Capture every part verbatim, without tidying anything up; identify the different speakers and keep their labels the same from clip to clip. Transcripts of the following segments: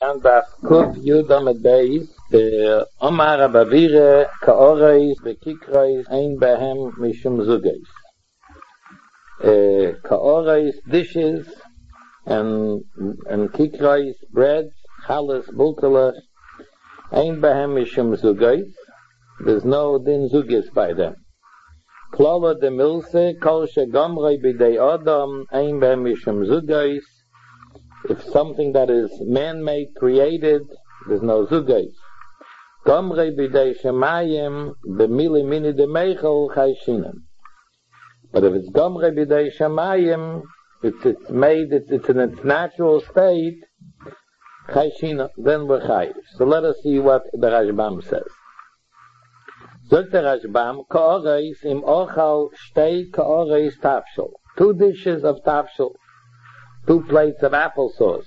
Speaker 1: and das Kuf Yudam et Beis, Omar Abavire, Kaoreis, Bekikreis, Ein Behem, Mishum Zugeis. Kaoreis, dishes, and, and Kikreis, bread, Chalas, Bulkelach, Ein Behem, Mishum Zugeis. There's no din Zugis by them. Klala de Milse, Kol Shegomrei Bidei Adam, Ein Behem, Mishum Zugeis. If something that is man-made, created, there's no zugais. Gomrei b'dei shemayim, b'mili mini de meichel chayshinim. But if it's gomrei b'dei shemayim, it's, it's made, it's, it's in its natural state, chayshinim, then we're chayiv. So let us see what the Rashbam says. Zog the Rashbam, ka'oreis im ochal shtei ka'oreis tafshel. Two dishes of tafshel. Two plates of applesauce.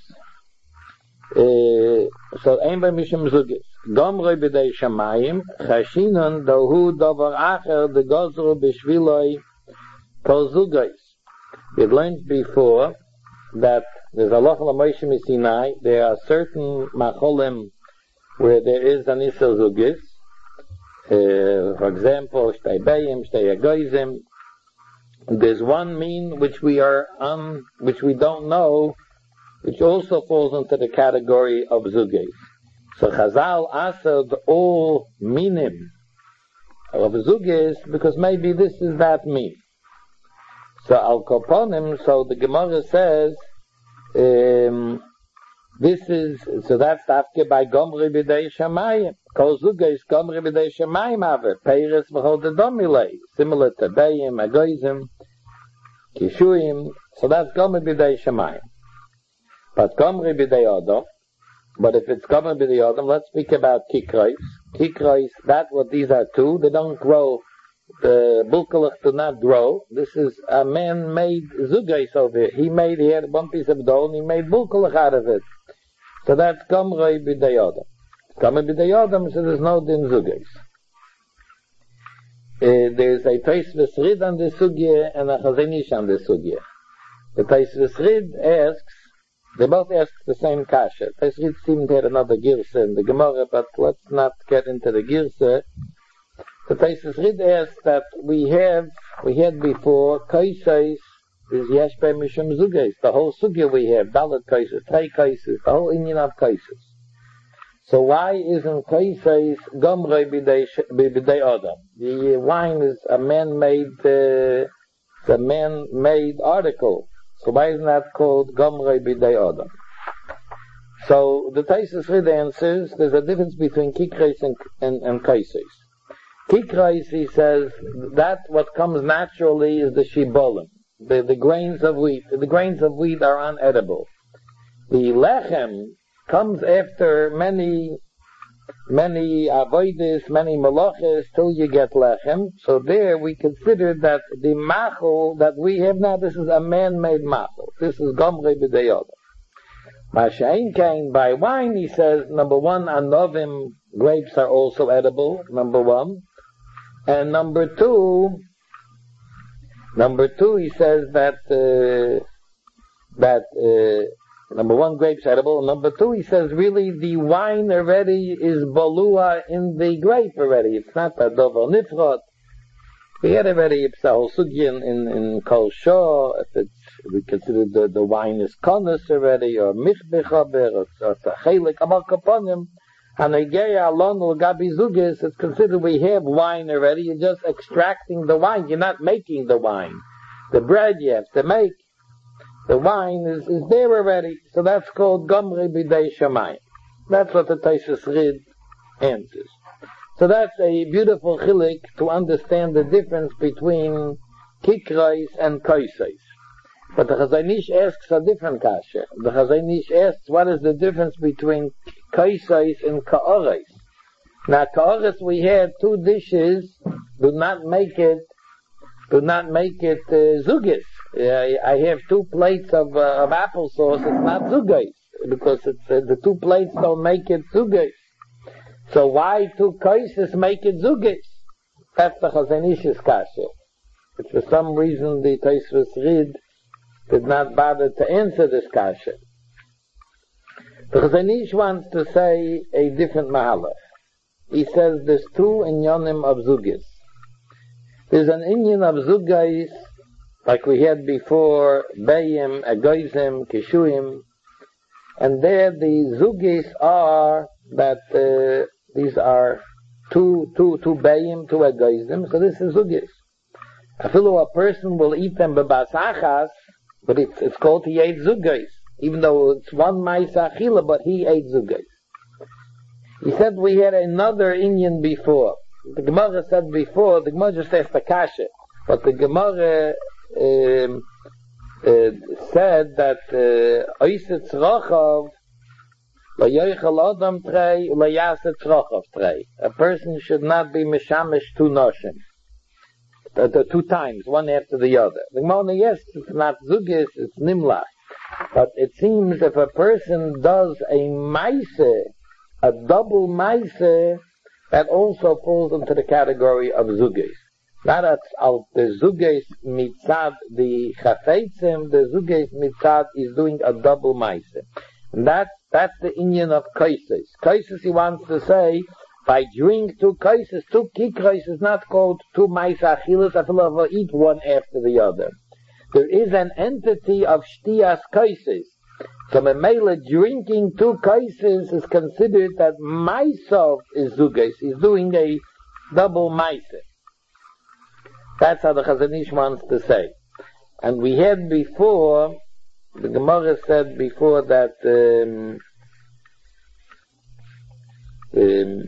Speaker 1: Uh, so, ein bei mishum zugis. Gomrei b'dei shamayim, chashinon dohu dovar acher de gozru b'shviloi kol zugais. We've learned before that there's a loch l'moishe misinai, there are certain macholim where there is an issa zugis. Uh, for example, shtei beyim, shtei agoizim. There's one mean which we are on, which we don't know, which also falls into the category of zugis. So Chazal answered all minim of zugis because maybe this is that mean. So al koponim, so the Gemara says, um, this is, so that's afke by Gomri b'dei shamayim. Kol zugis Gomri b'dei shamayim ave, peiris v'chol dedomilei, similar to Beyim, Agoizim, Kishuim, so that's Gomri b'dei shamayim. But Gomri b'dei Adam, but if it's Gomri b'dei Adam, let's speak about Kikreis. Kikreis, that's what these are too, they don't grow, the Bulkelach do not grow. This is a man-made zugis over here. He made, he had one piece of dough and he made Bulkelach out of it. So that's Gomri b'dei Adam. Gomri b'dei Adam, so there's no din zugis. Uh, there's a Tosfos Rid on the Sugya and a Chazon Ish on the Sugya. The Tosfos Rid asks, they both ask the same kasha. Tosfos Rid seemed to have another girsa in the Gemara, but let's not get into the girsa. The Tosfos Rid asks that we have, we had before, Kaisais is Yesh Bei Mishum Zugais. The whole Sugya we have, Dalet Kaisais, Trei Kaisais, the whole Inyan of Kaisais. So why isn't Kaisais Gomrei b'dei Adam? The wine is a man-made, uh, it's a man-made article. So why isn't that called Gomrei b'dei Adam? So the Tosfos Rid answers, there's a difference between Kikreis and, and, and Kaisais. Kikreis, he says, that what comes naturally is the shibolim, the, the grains of wheat. The grains of wheat are unedible. The lechem comes after many, many avoidis, many malachas, till you get lechem. So there we consider that the machel that we have now, this is a man-made machel. This is gomrei b'dei Adam. Masha'in kain, by wine, he says, number one, anovim, grapes are also edible, number one. And number two, number two, he says that, uh, that, uh, Number one, grapes edible. Number two, he says, really, the wine already is balua in the grape already. It's not a dover nifrot. We had already, it's a whole sugya in, in Kol Shor, if it's, we consider the, the wine is konus already, or michbechaber, or it's a chelik, amal kaponim, and ageya alon ul gabi zugis, it's considered we have wine already, you're just extracting the wine, you're not making the wine. The bread you have to make. The wine is, is there already, so that's called Gomrei b'dei shamayim. That's what the Tosfos Rid answers. So that's a beautiful chilik to understand the difference between Kikreis and Kaisais. But the Chazon Ish asks a different kasha. The Chazon Ish asks, what is the difference between Kaisais and Ka'oreis? Now, Ka'oreis, we had two dishes, do not make it, do not make it uh, zugis. Uh, I have two plates of, uh, of applesauce, it's not zugais, because it's, uh, the two plates don't make it zugais. So why two kaises make it zugis? That's the Chazon Ish's kasha. But for some reason the Tosfos Rid did not bother to answer this kasha. The Chazon Ish wants to say a different mahalach. He says there's two inyanim of zugis. There's an inyan of zugais, like we had before, bayim, agoizim, kishuim, and there the zugis are that uh, these are two, two, two bayim, two agoizim, so this is zugis. I feel a person will eat them bebasachas, but it's, it's called he ate zugais, even though it's one ma'isa achila, but he ate zugais. He said we had another inyan before. The Gemara said before, the Gemara just says the kasha, but the Gemara um, uh, said that oiset tzrochav la yoichel adam trei la yaset tzrochav trei. A person should not be mishamish two noshim. The, the two times, one after the other. The Gemara, yes, it's not zugis, it's nimlach. But it seems if a person does a maise, a double maise, that also falls into the category of zugis. Not at al the zugis mitzad the chafetzim, the zugis mitzad is doing a double maise. And that's, that's the inyan of kaises. Kaises, he wants to say, by drink two kaises, two kikrais is not called two maise achilas, I will eat one after the other. There is an entity of shtiyas kaises. So Memela drinking two kaises is considered that myself is zugais. He's doing a double maise. That's how the Chazon Ish wants to say. And we had before, the Gemara said before that um, um,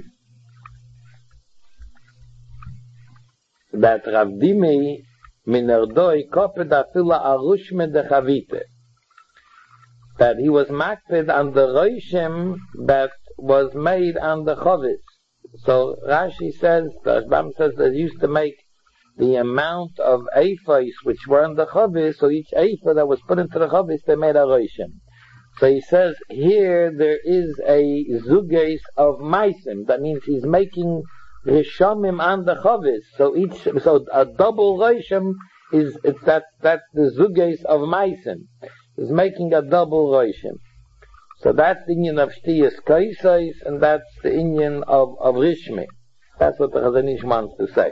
Speaker 1: that Rav Dimi minerdoi koped afila arush medechavite, that he was makpid on the roshim that was made on the chovis. So Rashi says, the Rashbam says they used to make the amount of ephos which were on the chovis, so each epho that was put into the chovis, they made a roshim. So he says here there is a zuges of maisim. That means he's making rishamim on the chovis. So each, so a double roshim is, it's that, that's the zuges of maisim. Is making a double roshim. So that's the inyan of shtiyas kaisais, and that's the inyan of, of rishmi. That's what the Chazon Ish wants to say.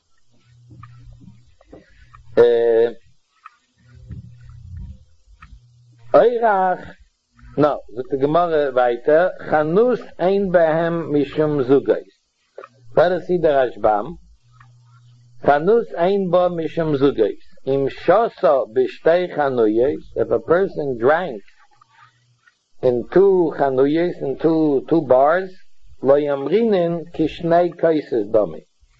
Speaker 1: Oirach, no, with the Gemara weiter, Chanus ein behem mishum zugais. Let us see the Rashbam. Chanus ein bo mishum zugais. Im shosa b'shtei chanuyes, if a person drank in two chanuyes, in two, two bars, lo yamrinin kishnei kaises domi.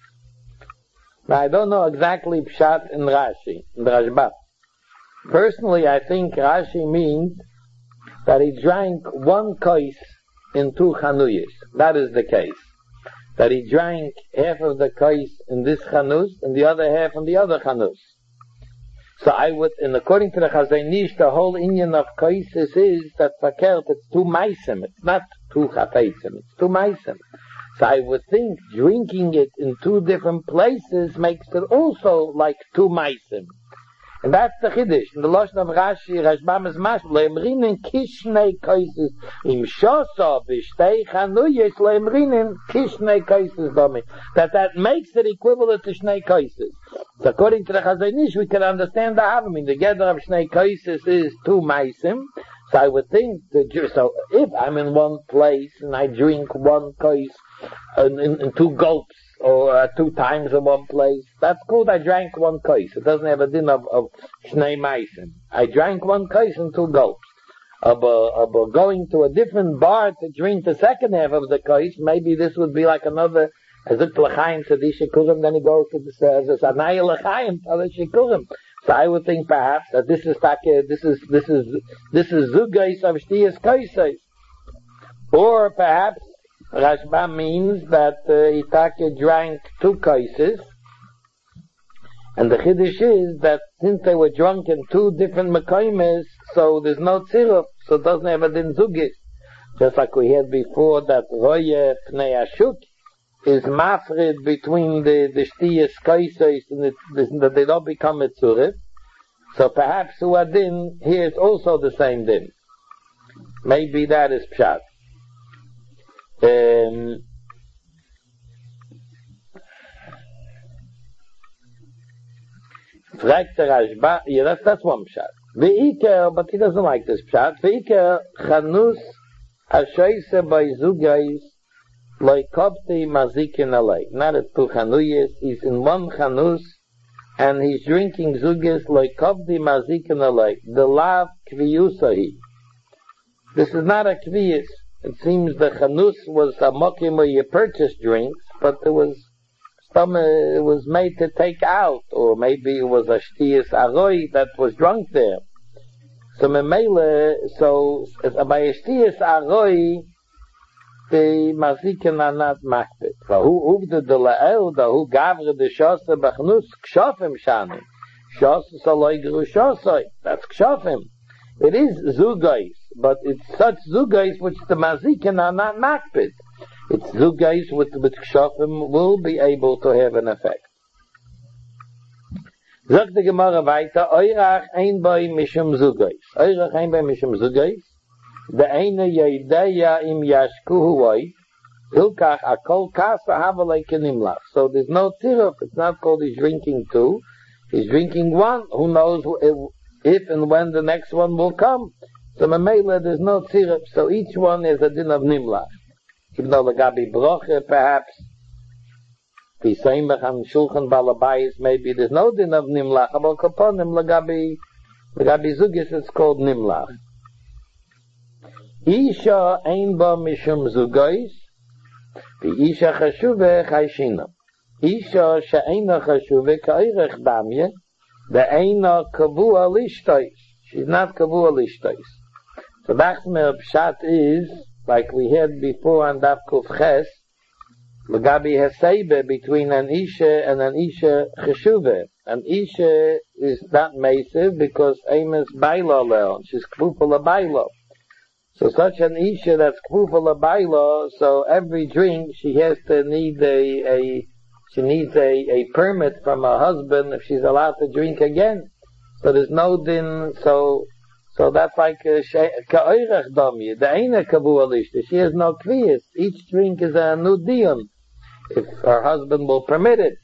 Speaker 1: Now I don't know exactly pshat in Rashi, in the Rashbam. Personally, I think Rashi means that he drank one kais in two chanuyes. That is the case. That he drank half of the kais in this chanus and the other half in the other chanus. So I would, and according to the Chazon Ish, the whole inyan of kaises is that fakert, it's two maisim, it's not two chafetzim, it's two maisim. So I would think drinking it in two different places makes it also like two maisim. And that's the Chiddush. In the Lashon of Rashi, Rashbam is mashal, le'emrinin kishnei kaises, im shosa b'shtei chanuyes, le'emrinin kishnei kaises domi. That that makes it equivalent to shnei kaises. So according to the Chazon Ish, we can understand the Havamim. The gather of shnei kaises is two maisim. So I would think that, so if I'm in one place and I drink one kais in, in, in two gulps, or uh, two times in one place, that's good. I drank one kais. It doesn't have a din of, of shnei maisim. I drank one kais in two gulps. About going to a different bar to drink the second half of the kais, maybe this would be like another, as if l'chaim to the shikurim, then he goes to the, as a sanaya l'chaim to the shikurim. So I would think perhaps that this is this is this is this is zugais of shtiyas kaisais, or perhaps Rashbam means that uh, Itake drank two kaises, and the chiddush is that since they were drunk in two different mekaymes, so there's no tziruf, so it doesn't have a din zugis. Just like we had before that roye pnei ashuk is mafrid between the the shtiyas kaisais and that they don't become a tziruf. So perhaps uadin here is also the same din. Maybe that is pshat. Um, Fragt der Rashba, yeah, that's, that's one pshat. Ve'iker, but he doesn't like this pshat. Ve'iker, chanus ashoyse by zugais loikopti mazikin alay. Not at two chanuyes, he's in one chanus, and he's drinking zugais loikopti mazikin alay. The lav kviyusahi. This is not a kviyus. It seems the chanus was a mokim where you purchase drinks, but there was some, uh, it was made to take out, or maybe it was a shtiyas aroi that was drunk there. So memele, so by a shtiyas aroi, the mazikin are not makbet. Who uvde de la'el, da who gavre de shose bachnus kshofim shanim. Shose saloi gru shosoi. That's kshofim. It is zugais, but it's such zugais which the mazikin are not makbet. It's zugais with with kshofim will be able to have an effect. Zog the Gemara weiter, Eirach ein bei mishum zugais. Eirach ein bei mishum zugais. The eine yedeya im yashkuhu way. Hilkach akol kasa havalei kenimlach. So there's no tiruf. It's not called he's drinking two. He's drinking one. Who knows if and when the next one will come. So memela there's no tiruf. So each one is a din of nimlach. Even though the gabi broche perhaps. The same on shulchan balabayis maybe there's no din of nimlach. But kaponim lagabi lagabi zugis it's called nimlach. Isha ein ba mishum zugais, the Isha chashuve chayshina. Isha she'eina chashuve ka'irech damye, the eina kavua lishtais. She's not kavua lishtais. So that's my pshat is, like we had before on Daf Kuf Ches, Lagabi Hasebe between an Isha and an Isha chashuve. An Isha is not mesiv because Amos baila leon. She's kfufala baila. So such an Isha that's kfufala baila, so every drink she has to need a, a she needs a, a permit from her husband if she's allowed to drink again. So there's no din, so so that's like ka'oirach damye, the eine kabua lishta. She has no kviyas. Each drink is a new dion, if her husband will permit it.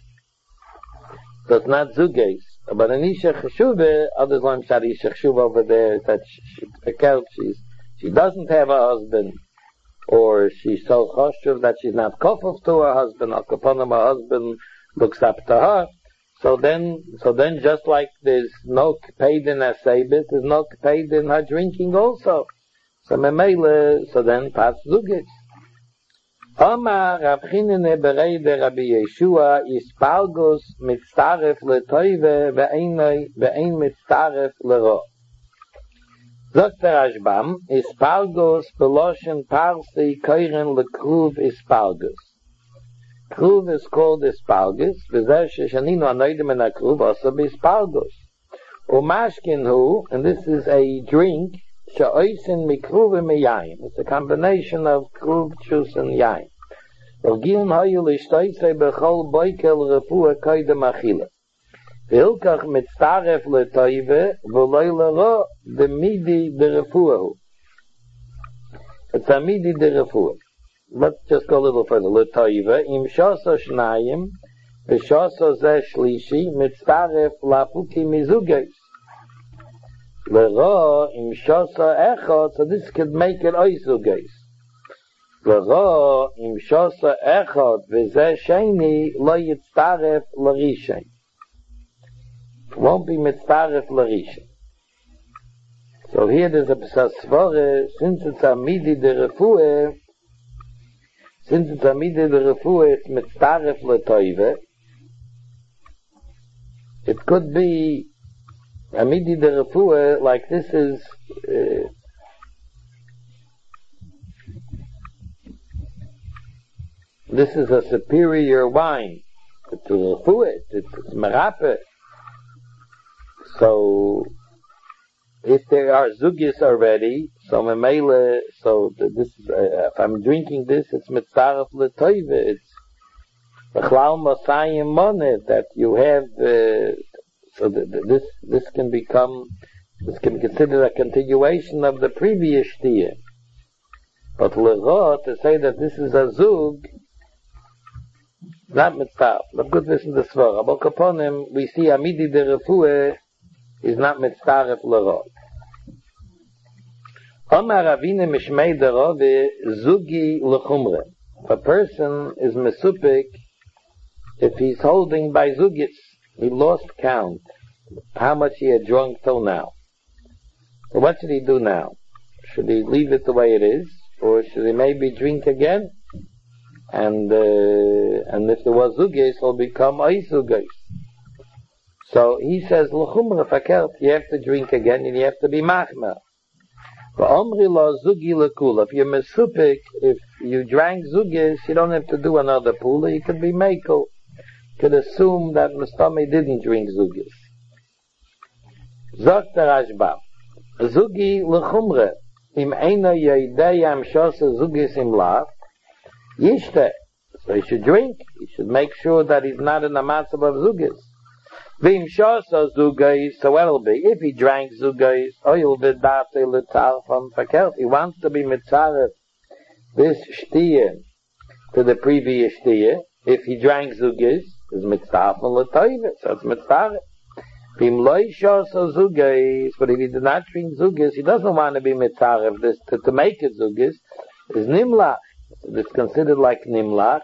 Speaker 1: So it's not zugeis. But an Isha cheshuve, others learn that Isha cheshuve over there, that she, she's She doesn't have a husband, or she's so choshev that she's not kofov to her husband, or kaponim her husband looks up to her. So then, so then just like there's no paid in her sabit, there's no paid in her drinking also. So memele, so then pas zugis. Omar Rav Chinene berei de Rabbi Yeshua ispalgos mitzaref letoive ve'ein mitzaref lero. Sagt der Rashbam, Ispalgos beloshen parsi koiren lekruv Ispalgos. Kruv is called Ispalgos, v'zeh sheshaninu anoidim en akruv also b'Ispalgos. Umashkin hu, and this is a drink, she'oisin mikruv and it's a combination of kruv, chus, and yain. V'gilin hoyu l'shtoisei b'chol boikel refuah koidem achila. Vilkach mitzaref letoive v'loi lero de midi de refuahu. It's a midi de refuah. Let's just go a little further. Letoive im shoso shnayim v'shoso zeh shlishi mitzaref lafuki mizugais. Lero im shoso echot, so this could make it oisugais. Lero im shoso echot v'zeh sheni lo yitzaref l'rishen. Won't be mitzaref l'rishin. So here there's a psasvore, since it's a midi de refuah, since it's a midi de refuah, it's mitzaref l'toive. It could be a midi de refuah, like this is, uh, this is a superior wine. It's a refuah, it's, it's merape. So, if there are zugis already, so memele, so this is, uh, if I'm drinking this, it's mitzaref l'toive, it's b'chlal masayim monet, that you have, uh, so the, the, this, this can become, this can be considered a continuation of the previous shtiyah. But Lero, to say that this is a Zug, not mitzvah. But good listen to Svara. But upon him, we see Amidi de Refueh is not mitzvah Lero. Omar Ravine Mishmei de Rove Zugi Lechumre. If a person is mesupik, if he's holding by Zugis, he lost count how much he had drunk till now. So what should he do now? Should he leave it the way it is, or should he maybe drink again? And uh, and if there was Zugis, he'll become Oisugis. So he says, L'chumra fakert, you have to drink again and you have to be machmer. But Omri lo Zugi lekula. If you're mesupik, if you drank Zugis, you don't have to do another pula, you can be mekel. You can assume that Mustami didn't drink Zugis. Zok Rashbam. Zugi l'chumre im eina yoidei am shosa zugis im lav yishte. So he should drink. He should make sure that he's not in a matzav of zugis. V'im shosa zugis, so what'll be? If he drank zugis, oil v'date l'tzar from fakert. He wants to be mitzarev this shtiye to the previous shtiye. If he drank zugis, is mitzvah from l'toive, so it's mitzvah. But if he did not drink zugis, he doesn't want to be mitzarev this to, to make it zugis. Is nimlach. It's considered like nimlach.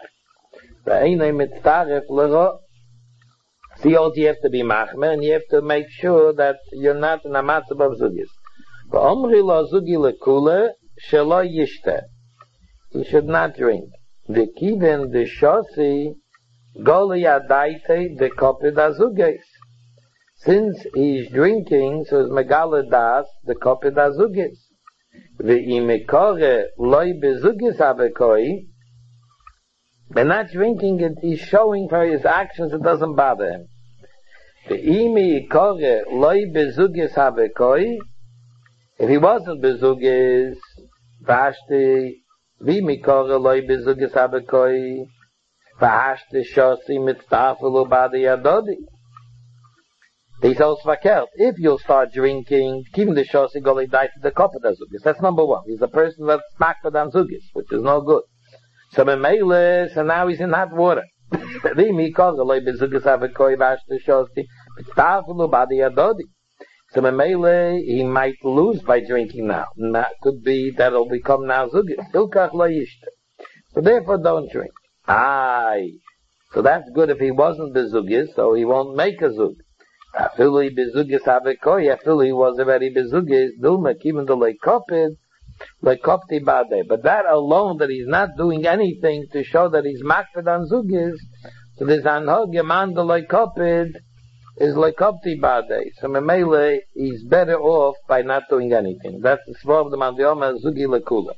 Speaker 1: See, also you have to be machmer, and you have to make sure that you're not in a matzav of zugis. But omri lo zugi lekule shelo yishte. He should not drink. The kivin the shosi goli adaite the kopid azugis. Since he's drinking, so it's megala das the kopid azugis. Ve'imekore loy bezugis avekoi. By not drinking it, he's showing for his actions it doesn't bother him. Ve'imekore loy bezugis avekoi. If he wasn't bezugis, vashti ve'imekore loy bezugis avekoi. Vashti shosi mitztafelu badi adodi. He's also fakert. If you'll start drinking, keeping the shosi goli die to the kopid azugis. That's number one. He's a person that's makfad on zugis, which is no good. So memele, so now he's in hot water. So memele, he might lose by drinking now. That could be that it'll become now zugis. So therefore, don't drink. Aye. So that's good if he wasn't bezugis, so he won't make a zug. Afili bezugis avekoi, afili was already bezugis, dulma, even the lekopid, lekopti bade. But that alone, that he's not doing anything to show that he's makfed on zugis, so this anhog yaman the lekopid is lekopti bade. So memele, he's better off by not doing anything. That's the svar of the mandiyoma zugi lekula.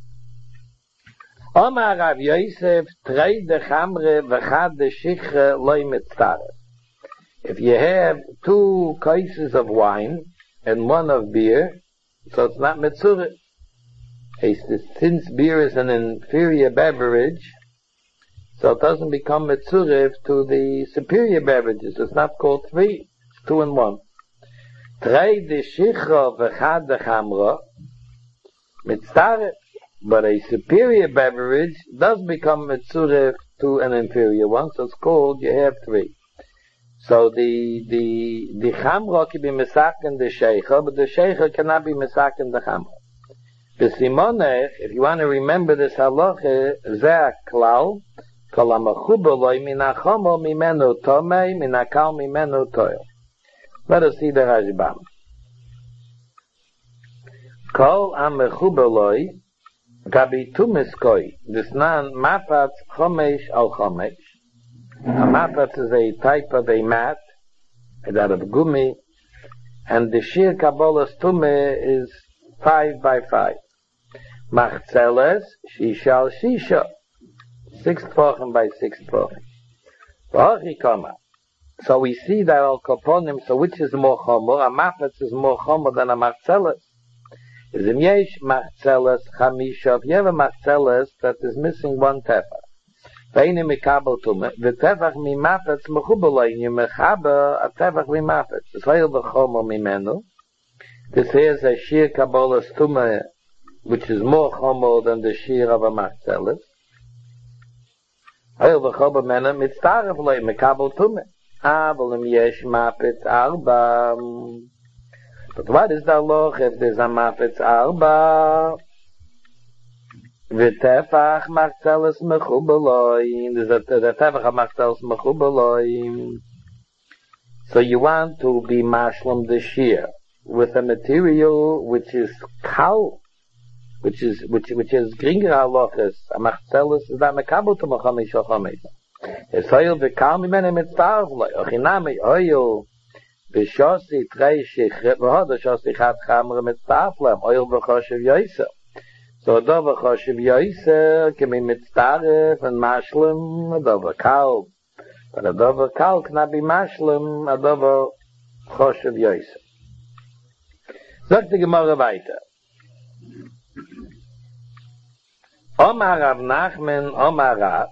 Speaker 1: Omar Rav Yosef, trei de chamre v'chad de shichre loy mitztarev. If you have two cases of wine and one of beer, so it's not mitzurah. Since beer is an inferior beverage, so it doesn't become mitzurah to the superior beverages. It's not called three, it's two and one. Trei de shichra v'chad de chamra mitztarev. But a superior beverage does become mitzurah to an inferior one, so it's called you have three. So the the the chamra can be misaken the sheikha, but the sheikha cannot be misaken the chamra. The simonech, if you want to remember this halacha, zeh klal, kol hamachuba loy min hachama mimenu tomei, min hakal mimenu toil. Let us see the Rashbam. Kol hamachuba loy, gabi tumiskoi, this nan mapatz chomesh al chomesh. A mapatz is a type of a mat, made out of gumi, and the shir kabbalas tume is five by five. Machzeles, shisha al shisha, six tefachim by six tefachim. V'hachi kama. So we see that al koponim, so which is more chomer? A mapatz is more chomer than a machzeles. Is in yesh machzeles chamisha. If you have a machzeles that is missing one tefach, ve'ini mikabel tume, v'tefach mi mapetz mechubelay, you mechaber a tefach mi mapetz. It's ve'il b'chomer mimenu. This here is a shir kabbalas tume which is more chomo than the shear of a machzelis. Hoil v'choba mena mitztaref loi mekabel tume. Aval im yesh mapetz arba. But what is the loch if there's a mapetz arba? V'tefach machzelis mechubeloi. There's a tefach of machzelis mechubeloi. So you want to be mashlam the shear with a material which is kal, which is which which is gringer halachas. A machzelis is not mekabel to machamish or chametz. Es hoil v'kal mimene mitzarv lo. Ochiname hoil v'shosi trei shich v'hoda shosi chat chamre mitzarv lo. Hoil v'choshev yoiser. So do v'choshev yoiser kemi mitzarv and mashlam do v'kal. But a dover kal cannot be mashlim, a dover choshev yoiser. Sagt die Gemara weiter. Omar Rav Nachman, Omar Rav,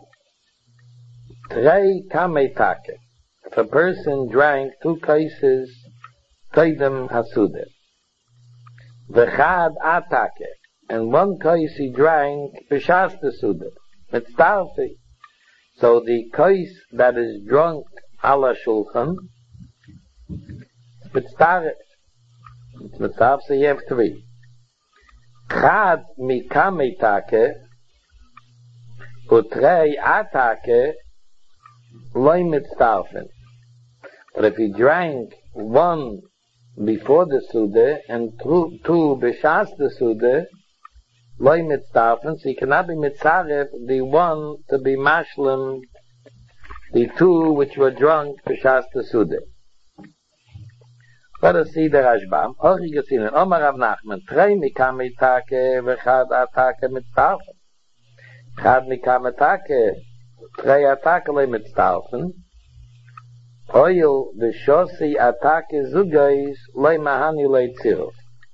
Speaker 1: trei kametake. If a person drank two cases, toidem hasude. V'chad atake. And one case he drank, b'shas tesude. Mitztarfi. So the kais that is drunk ala shulchan, it's mitztaref. It's mitztaref, so you have three. Chad mikamitake, utrei atake, loy mitztarfen. But if he drank one before the sude and two, two b'shas the sude, loy mitztarfen, so he cannot be mitzaref the one to be mashlim, the two which were drunk b'shas the sude. Let us see the Rashbam. Hori gesinen, Omar Rav Nachman, trei mikamitake v'chad atake mitztarfen. Chad mikamitake, trei atake loy mitztarfen. Hoil v'shosi atake zugais loy mahani loy tziruf.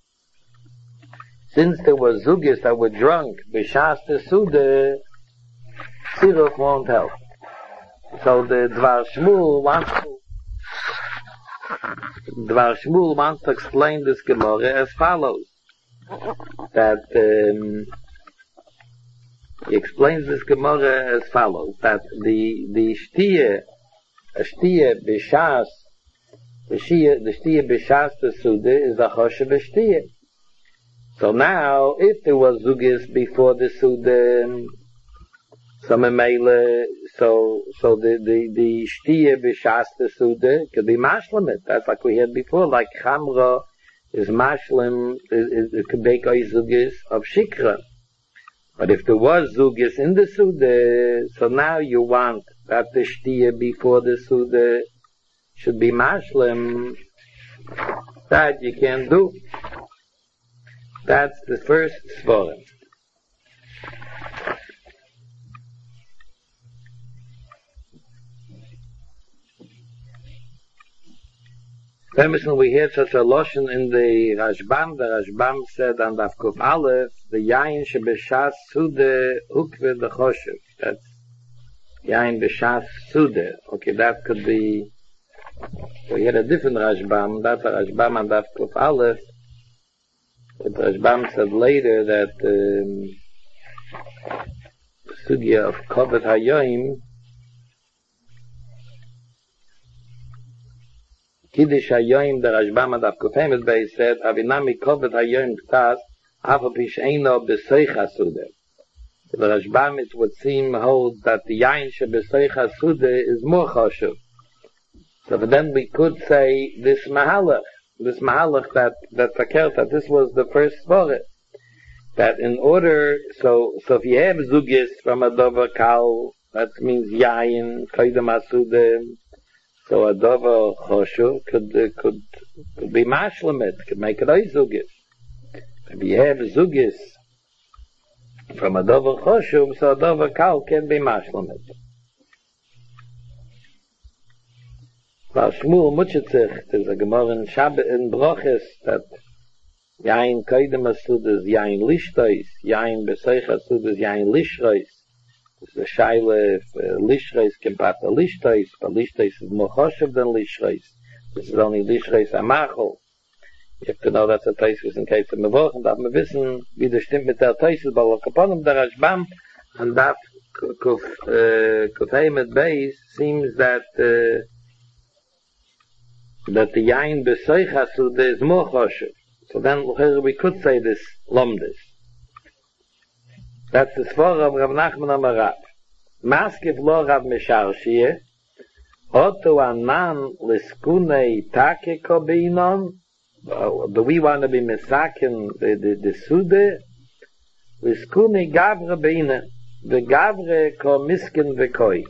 Speaker 1: Since there were zugis that were drunk, b'shas tesude, tziruf won't help. So the Dvar Shmuel wants to, Dvar Shmuel wants to explain this Gemara as follows. That, um, he explains this Gemara as follows. That the, the shtiye, a shtiye b'shas, the shtiye, the shtiye b'shas tesude is a choshev shtiye. So now, if there was zugis before the Sudan, so memele, so so the the the shtiye b'shas the Sudan could be mashlim. That's like we had before. Like chamra is mashlim, it could make a zugis of shikra. But if there was zugis in the Sudan, so now you want that the shtiye before the Sudan should be mashlim. That you can't do. That's the first svara. Famously, we heard such a lotion in the Rashbam. The Rashbam said on the Kuf Aleph, the yain shebeshas sude ukve the choshev. That's yain beshas sude. Okay, that could be. We had a different Rashbam. That's a Rashbam on the Kuf Aleph. But Rashbam said later that um, the sugya of Kovet Hayoim, Kiddush Hayoim, the Rashbam and Avkufemet Bey said, Avinami Kovet Hayoim Ktas, Avapish Eino B'Seich HaSude. The Rashbam, it would seem, holds that the Yain Shebeseich HaSude is more choshev. So then we could say this Mahalach, this Mahalach that, that Takert, that this was the first Svara. That in order, so, so if you have Zugis from a Dover Kal, that means Yain, Koidem HaSude, so a Dover Choshev could, uh, could, could be Mashlemet, could make it a Zugis. If you have Zugis from a Dover Choshev, so a Dover Kal can be Mashlemet. Weil Shmuel Mutchetzich, there's a Gemara in Shabbat in Broches, that Yain Koidem HaSud is Yain Lishtois, Yain Beseich HaSud is Yain Lishrois. There's a Shaila, if uh, Lishrois can pat a Lishtois, but Lishtois is more Choshev than Lishrois. This is only Lishrois Amachol. You have to know that's a Taisus in case of Mevoch, and that we wissen, wie das stimmt mit der Taisus, bei Lokaponim, der Rashbam, and that Kufayim Beis seems that uh, that the Yain Besoich Hasuda is more choshev. So then we could say this Lomdis. That's the Sfor of Rav Nachman Amar Rav. Maskiv lo Rav Misharshiyeh, Oto anan liskunei take kobinon. Do we want to be misakin the the the sude? Liskunei gavre beine, the gavre ko miskin vekoi.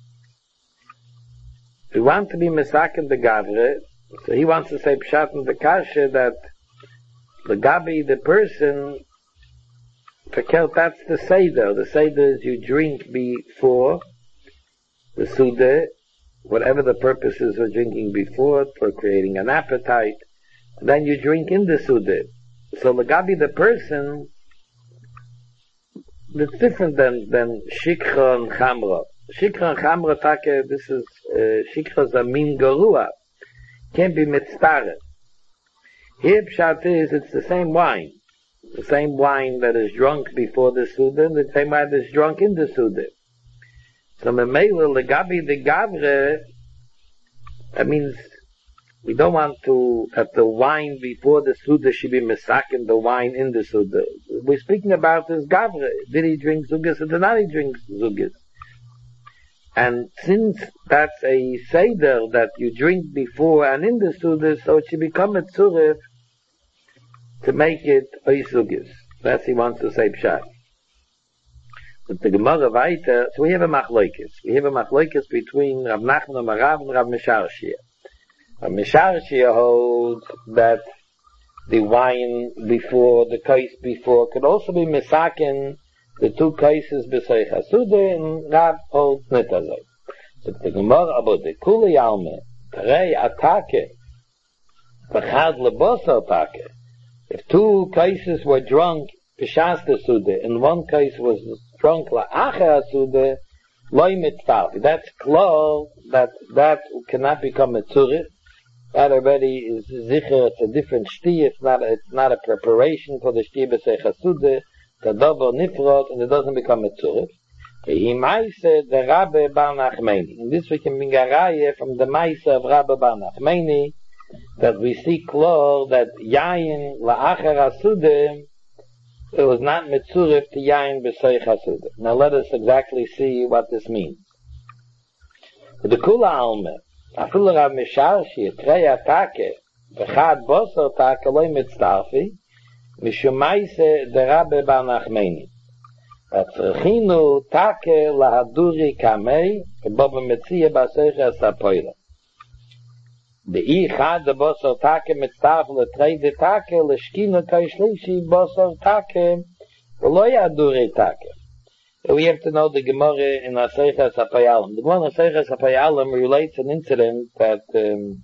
Speaker 1: We want to be misakin the gavre, so he wants to say pshat in the kasha that the gabi, the person, that's the seder. The seder is you drink before the sude, whatever the purpose is for drinking before, for creating an appetite, and then you drink in the sude. So the gabi, the person, it's different than, than shikha and chamra. Shikha and chamra, take, this is, uh, shikha is a min garua. Can't be mitztaret. Here pshat is, it's the same wine. The same wine that is drunk before the suda, and the same wine that is drunk in the suda. So memela legabi the gavre, that means we don't want to that the wine before the suda should be misakin the wine in the suda. We're speaking about this gavre. Did he drink zugas or did not he drink zugas? And since that's a seder that you drink before and in the suda, so it should become a tzurif to make it oisugis. That's he wants to say pshat. But the Gemara weiter, so we have a machlokes. We have a machlokes between Rav Nachman Amar Rav and Rav Misharshiyeh. Rav Misharshiyeh holds that the wine before, the kais before, could also be misakin the two cases b'seich hasude, and Rav holds nitazay. But the Gemara about the kuli alme, terei atake, v'chad lebosar atake. If two cases were drunk b'shas the sude, and one case was drunk la'acher hasude, loy mitzvah. That's klar that that cannot become a tzurif. That already is zicher. It's a different shti. It's not. It's not a preparation for the shti b'seich hasude. The double nifrot, and it doesn't become a tzurif. He ma'ase the Rabbe Bar Nachmani. In this we can bring a raya from the ma'ase of Rabbe Bar Nachmani that we see clear that yayin la'acher hasude, it was not mitzurif to yayin b'seich hasude. Now let us exactly see what this means. The kula alme, afilu Rav Misharshiyeh trei atake v'chad bosar take loy mitztarfi mishumaise the Rabbe Bar Nachmani. Atzrechinu take lahaduri kamei boba metzia b'seich hasapoila. The ichad the bosar take mitztarf letrei de take leshkina kaishlishi bosar take v'lo yaduri take. We have to know the Gemara in Aseichas HaPayalim. The Gemara in Aseichas HaPayalim relates an incident that um,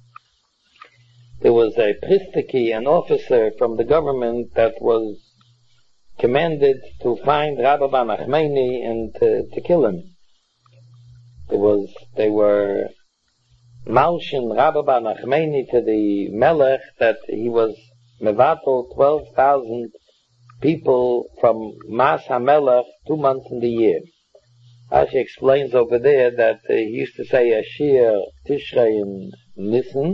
Speaker 1: there was a pristiki, an officer from the government that was commanded to find Rabbi Bar Nachmani and to, to kill him. There was, they were malshin Rabbi Bar Nachmani to the Melech that he was mevatel twelve thousand people from Mas HaMelech two months in the year. Rashi explains over there that uh, he used to say Ashir, Tishrei, and Nisan,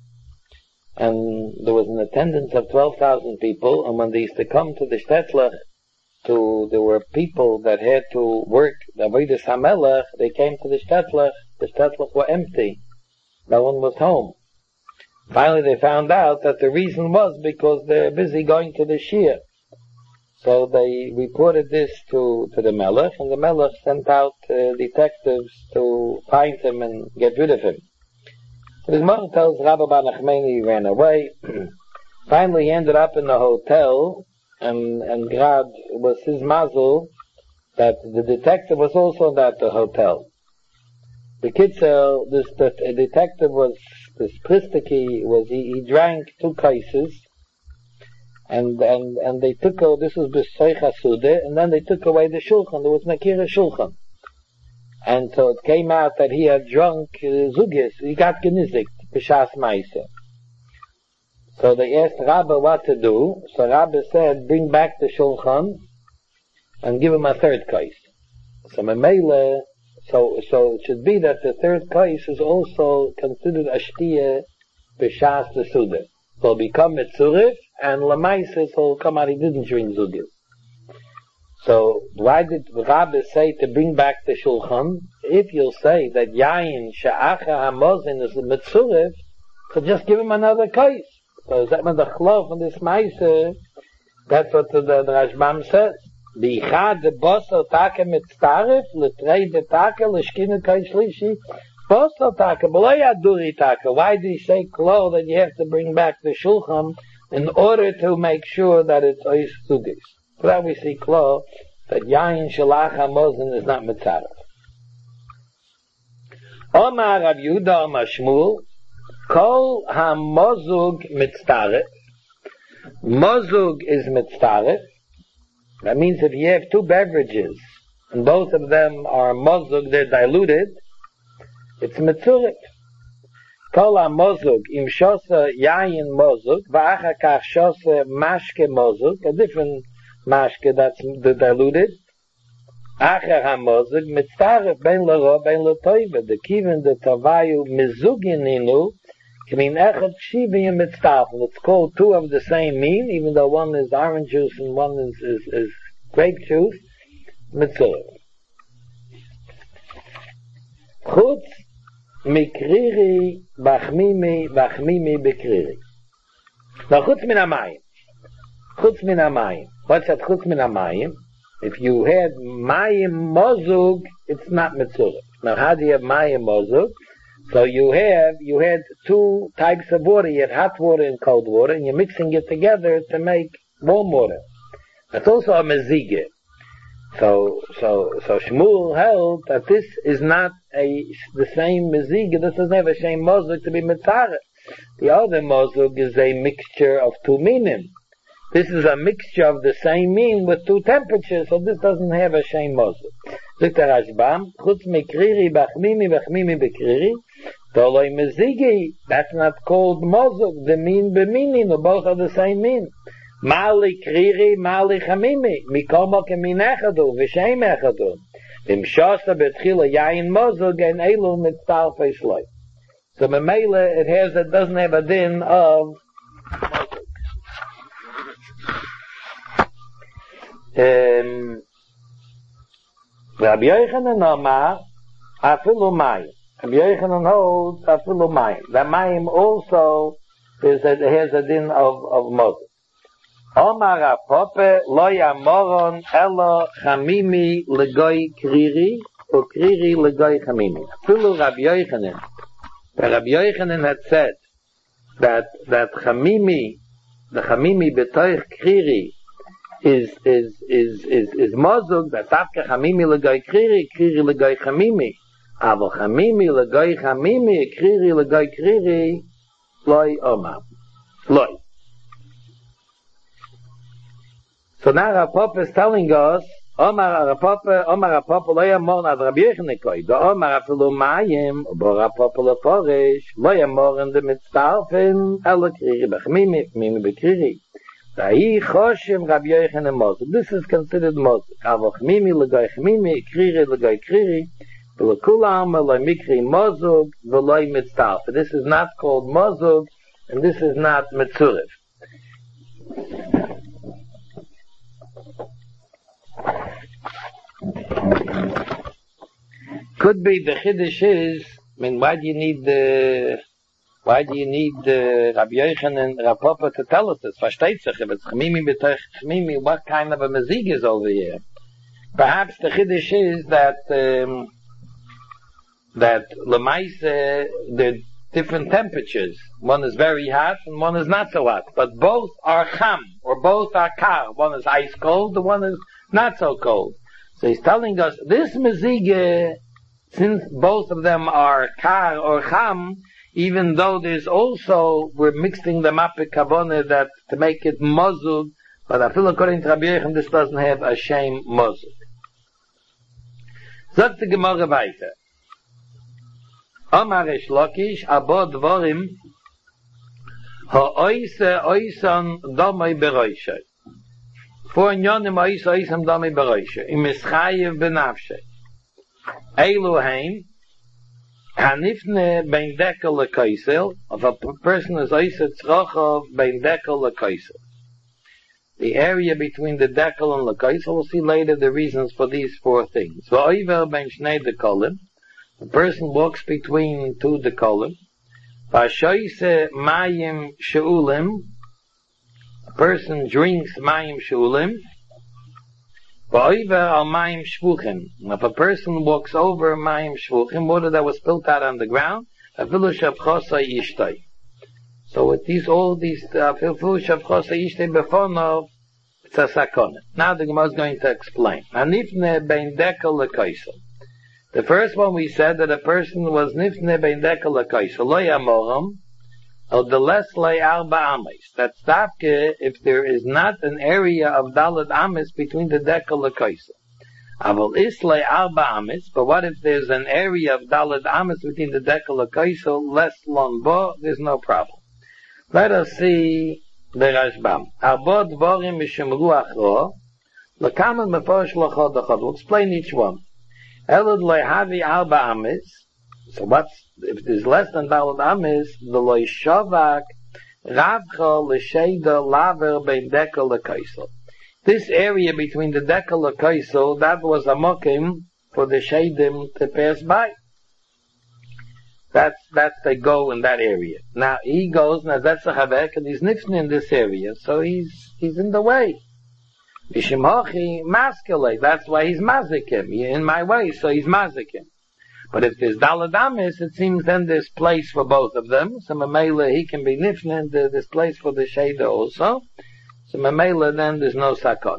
Speaker 1: and there was an attendance of twelve thousand people, and when they used to come to the Shtetlach, to, there were people that had to work the Avodas HaMelech, they came to the Shtetlach, the Shtetlach were empty. No one was home. Finally they found out that the reason was because they're busy going to the Shir. So they reported this to, to the Melech, and the Melech sent out uh, detectives to find him and get rid of him. So his mother tells Rabbi Bar Nachmani he ran away. Finally he ended up in a hotel, and, and Grad was his mazel that the detective was also in that uh, hotel. The kitzel, this the, the detective was, this Pristiki, was, he, he drank two cases, And and and they took uh, this was b'seich hasude, and then they took away the shulchan. There was nakira shulchan, and so it came out that he had drunk uh, zugis. He got genizik b'shas ma'isa. So they asked Rabbi what to do. So Rabbi said, bring back the shulchan and give him a third kais. So Memele, so so it should be that the third kais is also considered a shtiyah b'shas the suda. So it'll become mitzurif, and lamaisis will come out he didn't drink zugis. So why did Rabbi say to bring back the shulchan? If you'll say that yayin she'acha hamozin is a mitzurif, so just give him another kais. So is that when the chlof and this meiser, that's what the, the, the Rashbam says. Bichad the bosel take mitzarif, letrei de take, leshkinu kai shlishi, bosel take, beloy aduri take. Why do you say klo that you have to bring back the shulchan in order to make sure that it's ois sugis? So that we see klo, that yayin shalach hamozin is not mitzarif. Omar Rav Yehuda Omar Shmuel, kol hamozug mitzarif. Mozug is mitzarif. That means if you have two beverages and both of them are mozug, they're diluted, it's mitzurif. Kol ha-mozug im shosa yayin mozug v'achar kach shosa mashke mozug, a different mashke that's diluted. Achar ha-mozug mitzarif ben l'ro ben l'toiva. The kivin the tavayu mizugininu k'min echad shivim mitzarif. It's called two of the same mean, even though one is orange juice and one is, is, is grape juice. Mitzurif. Chutz mikriri bachmimi bachmimi bekriri. Now chutz min hamayim. Chutz min hamayim. What's that chutz min hamayim? If you had mayim mozug, it's not mitzurif. Now how do you have mayim mozug? So you have, you had two types of water. You had hot water and cold water, and you're mixing it together to make warm water. That's also a mezige. So, so, so Shmuel held that this is not a, the same mezige. This doesn't have a same mozug to be mitzaref. The other mozug is a mixture of two minim. This is a mixture of the same mean with two temperatures, so this doesn't have a same mozug. Look at Rashbam, chutz mikriri bachmimi bachmimi bekriri, toloi mezigi, that's not called mozug, the mean bemini, no, both are the same mean. Mali kriri, mali chamimi, mikomo kemin echadu, v'shem echadu. Im shosa betchila yayin mozug, en elu mitzal feisloi. So memele, it has, it doesn't have a din of um, Rabbi Yochanan Amar, afilu mayim. Rabbi Yochanan holds afilu mayim. That mayim also is that it has a din of of mozug. Omar apope lo yamoron elo chamimi legoy kriri or kriri legoy chamimi. Afilu Rabbi Yochanan. Rabbi Yochanan had said that that chamimi, the chamimi betoich kriri, is is is is is mozug, that tafke chamimi legoy kriri, kriri legoy chamimi. Avo chamimi legoy chamimi, kriri legoy kriri, loy omam. Loy. So now our Papa is telling us, Omar Papa, Omar Papa loy amor ad Rabbi Yochanan koi. Do Omar afilu mayim, Omar Papa leforish, loy amor in the mitzarfin, elo kriri b'chmimi, chmimi b'kriri. This is considered mozug. Avo chmimi legoy chmimi, kriri legoy kriri, v'lekulam loy mikri mozug, v'loy mitzarf. This is not called mozug, and this is not mitzurif. Could be the chiddush is, I mean, why do you need the Why do you need uh, Rabbi Yochanan and Rav Papa to tell us this? Versteht sich, if it's chmimi b'toich chmimi, what kind of a mezig is over here? Perhaps the chiddush is that um, that lemaise uh, the different temperatures. One is very hot and one is not so hot, but both are cham or both are kar. One is ice cold, the one is not so cold. So he's telling us this mezig, uh, since both of them are kar or cham, even though there's also, we're mixing them up with kavonah that to make it mozug, but I feel according to Rabbi Yochanan, this doesn't have a shame mozug. Sagt die Gemara weiter. Omar Reish Lakish, abo dvorim, Ha'oise oisan damai bereishe. For nyonim oise oisam damai bereishe. Im ischayev benafshe. Eilu heim. Hanifne bein dekel le kaisel. If a person is oise tzrochov bein dekel le kaisel. The area between the dekel and the kaisel, we'll see later the reasons for these four things. Va'oiver bein shnei dekolim. A person walks between two dekolim. V'ashoise mayim sheulim. A person drinks mayim sheulim. Va'oiver al mayim shvuchim. If a person walks over mayim shvuchim, water that was spilt out on the ground, afilu shavchosa yishtay. So with these, all these, afilu shavchosa yishtay befonov, it's a sakona. Now the Gemara is going to explain. Hanifne bein dekel lekaisel. The first one we said that a person was nifne bein dekel lekaisel. Lo yamoram, or the less lay arba ames. That's dafke if there is not an area of dalad ames between the dekel lekaisel. Aval is lay arba ames, but what if there's an area of dalad ames between the dekel lekaisel, less lonbo, there's no problem. Let us see the Rashbam. Arba dvorim mishemru achro, lekaman mefosh lachod achod. We'll explain each one. Elad lehavi arba ames. So what's, if there's less than dalad ames, the loy shavak ravcha l'sheida laver bein dekel lekaisel. This area between the dekel lekaisel, that was a mokim for the sheidim to pass by. That's, that's, they go in that area. Now, he goes, now that's a havek, and he's nifne in this area, so he's, he's in the way. Vishimochi maskele, that's why he's mazikim. He's in my way, so he's mazikim. But if there's daladamis, it seems then there's place for both of them. So mamela, he can be nifne, and there's place for the sheda also. So mamela, then there's no sakon.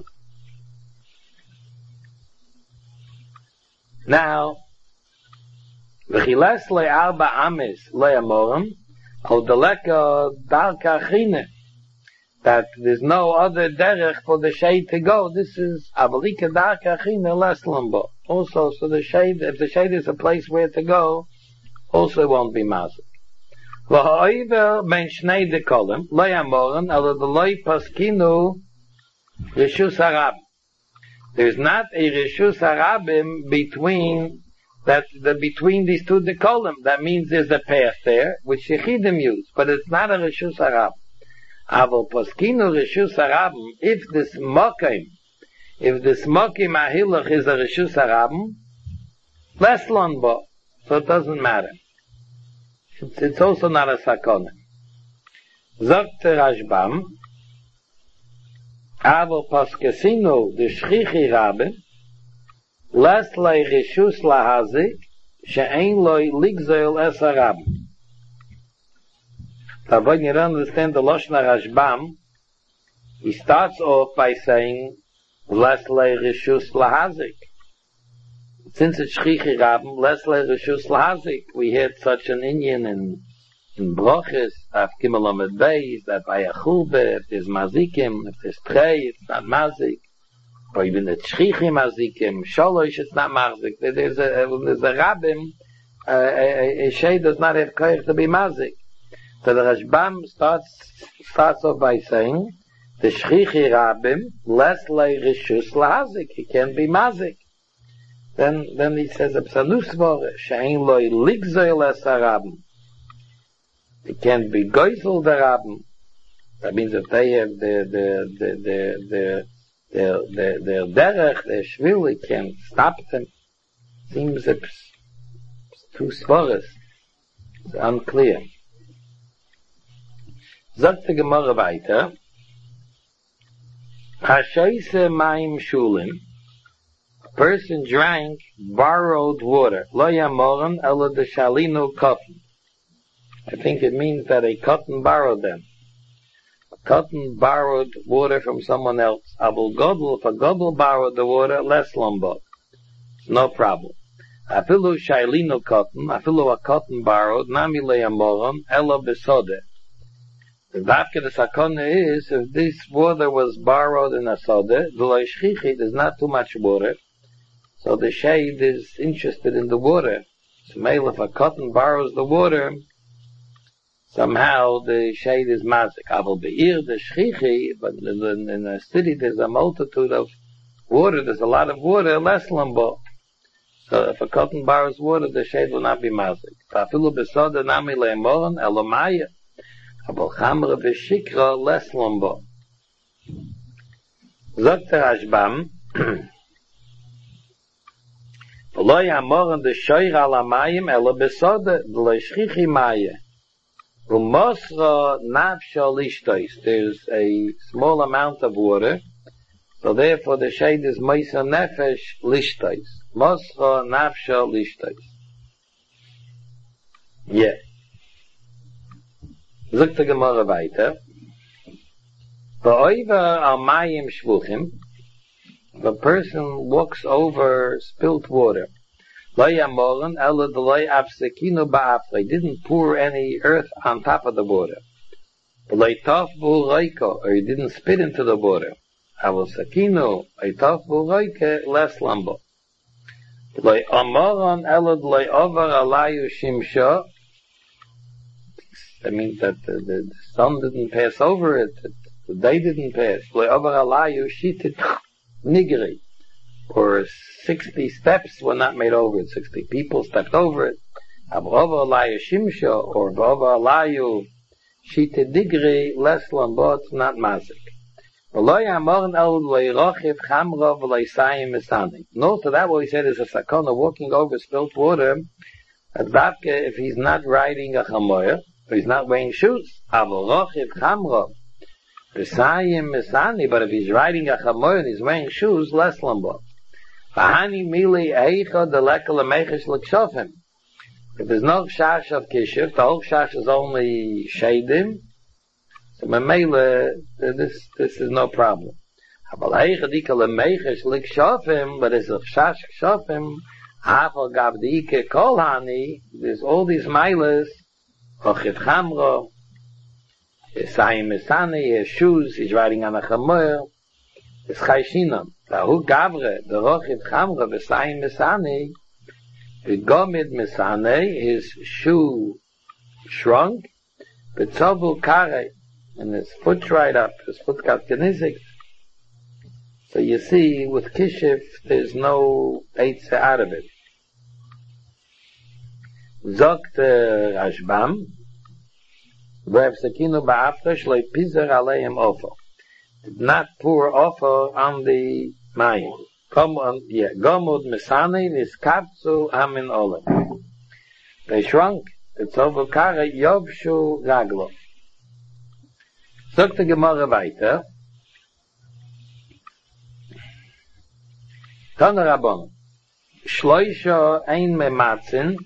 Speaker 1: Now, v'chiles le'arba ames le'amorim, al deleka darka chine, that there's no other derech for the shade to go. This is avalika darka chine less lambo. Also, so the shade, if the shade is a place where to go, also won't be mazik. V'ha'oiver ben shnei dekolim le'amorim, al deloi paskinu reshus harabim. There's not a reshus harabim between that the, between these two dekolim. That means there's a path there, which Yechidim use, but it's not a Reshus Harabim. Aval Poskinu Reshus Harabim, if this Mokim, if this Mokim Ahilach is a Reshus Harabim, less Lonbo, so it doesn't matter. It's, it's also not a Sakona. Zogt Rashbam, Aval Poskesinu, the Shchichi Rabbi, less lay reshus lahazik, she'ein loy ligzoil es harab. Now when you understand the Loshna Rashbam, he starts off by saying, less lay reshus lahazik. Since it's shchichi rabim, less lay reshus lahazik. We had such an Indian in, in Brochis, af Kimelamed Beis, that by a chulbe, if there's mazikim, if there's trey, it's not mazik. Or even the Tshchichi Mazikim, Sholosh, it's not Mazik. There's a, there's a Rabbim, uh, a, a Shei does not have Koyach to be Mazik. So the Rashbam starts, starts off by saying, the Shchichi Rabbim, less lay Rishus Lahazik, he can't be Mazik. Then, then he says, Absanusvor, Shein loy Ligzoil es Rabbim. He can't be Goysel the Rabbim. That means if they have the, the, the, the, the, Their, their, their derech, their shvili can stop them. Seems it's too sporis. It's unclear. Sagt the Gemara weiter. Hashoise mayim shulim. A person drank borrowed water. Lo yamoran ela de shalinu cotton. I think it means that a cotton borrowed them. Cotton borrowed water from someone else. Abul Godel, if a Godel borrowed the water, less lombok. No problem. Afilu shailino cotton, afilu a cotton borrowed, nami le'amoron, ela besode. The dafke the sakona is, if this water was borrowed in a sode, the loishchichi, there's not too much water, so the shade is interested in the water. So male, if a cotton borrows the water, somehow the shade is mazik. Aval be'ir the shchichi, but in, in a city there's a multitude of water, there's a lot of water, less lambo. So if a cotton borrows water, the shade will not be mazik. Tafilu besoda nami le'emoran elomaya. Aval chamra v'shikra less lambo. Zogt der Rashbam, V'lo yamoran de shoyr al hamayim elo besoda d'lo shchichi maya. Umosra nafsha lishtois. There's a small amount of water, so therefore the shade is moisa nefesh lishtois. Mosra nafsha lishtois. Yeah. Zogt der Gemara weiter. V'oiva al mayim shvuchim. If a person walks over spilt water, Lo yamoran ela d'lo afsekinu ba'afra. He didn't pour any earth on top of the water. Lo yitaf bu roiko, or he didn't spit into the water. Aval sakinu yitaf bu roike less lambo. Lo yamoran ela d'lo over alayu shimsho. That means that the, the, the sun didn't pass over it, the day didn't pass. Lo over alayu shitit nigri. Or sixty steps were not made over it. Sixty people stepped over it. Abrover alayu shimsho, or abrover alayu shite digri, less lambot, not mazik. Note to that what he said is a sakona walking over spilt water. At Babke, if he's not riding a chamoyer, or he's not wearing shoes, avorochiv chamro, besayim mesani. But if he's riding a chamoyer and he's wearing shoes, less lambot. If there's no shash of kishuf, the whole shash is only shadim, so memele, this this is no problem. But it's a shash kshofim, hafal gavdike kol hani, there's all these milas, ochit chamro, esayim mesani, his shoes, he's riding on a chamoyer, it's chayshinam. Tahu gavre, the rochit chamra, v'sayim mesani, v'gomid mesani, his shoe shrunk, v'tzovul kare, and his foot dried up, his foot got genizik. So you see, with kishif, there's no eitze out of it. Zogt Rashbam, v'ev sekinu ba'afra, shloi pizer aleim ofo. Did not pour offer on the mayim. Come on, yeah. Gomud mesani niskapsu amin olam. They shrunk. It's over kare yovshu raglo. Sagt the Gemara weiter. Tana Rabban. Shloisha ein mematzin.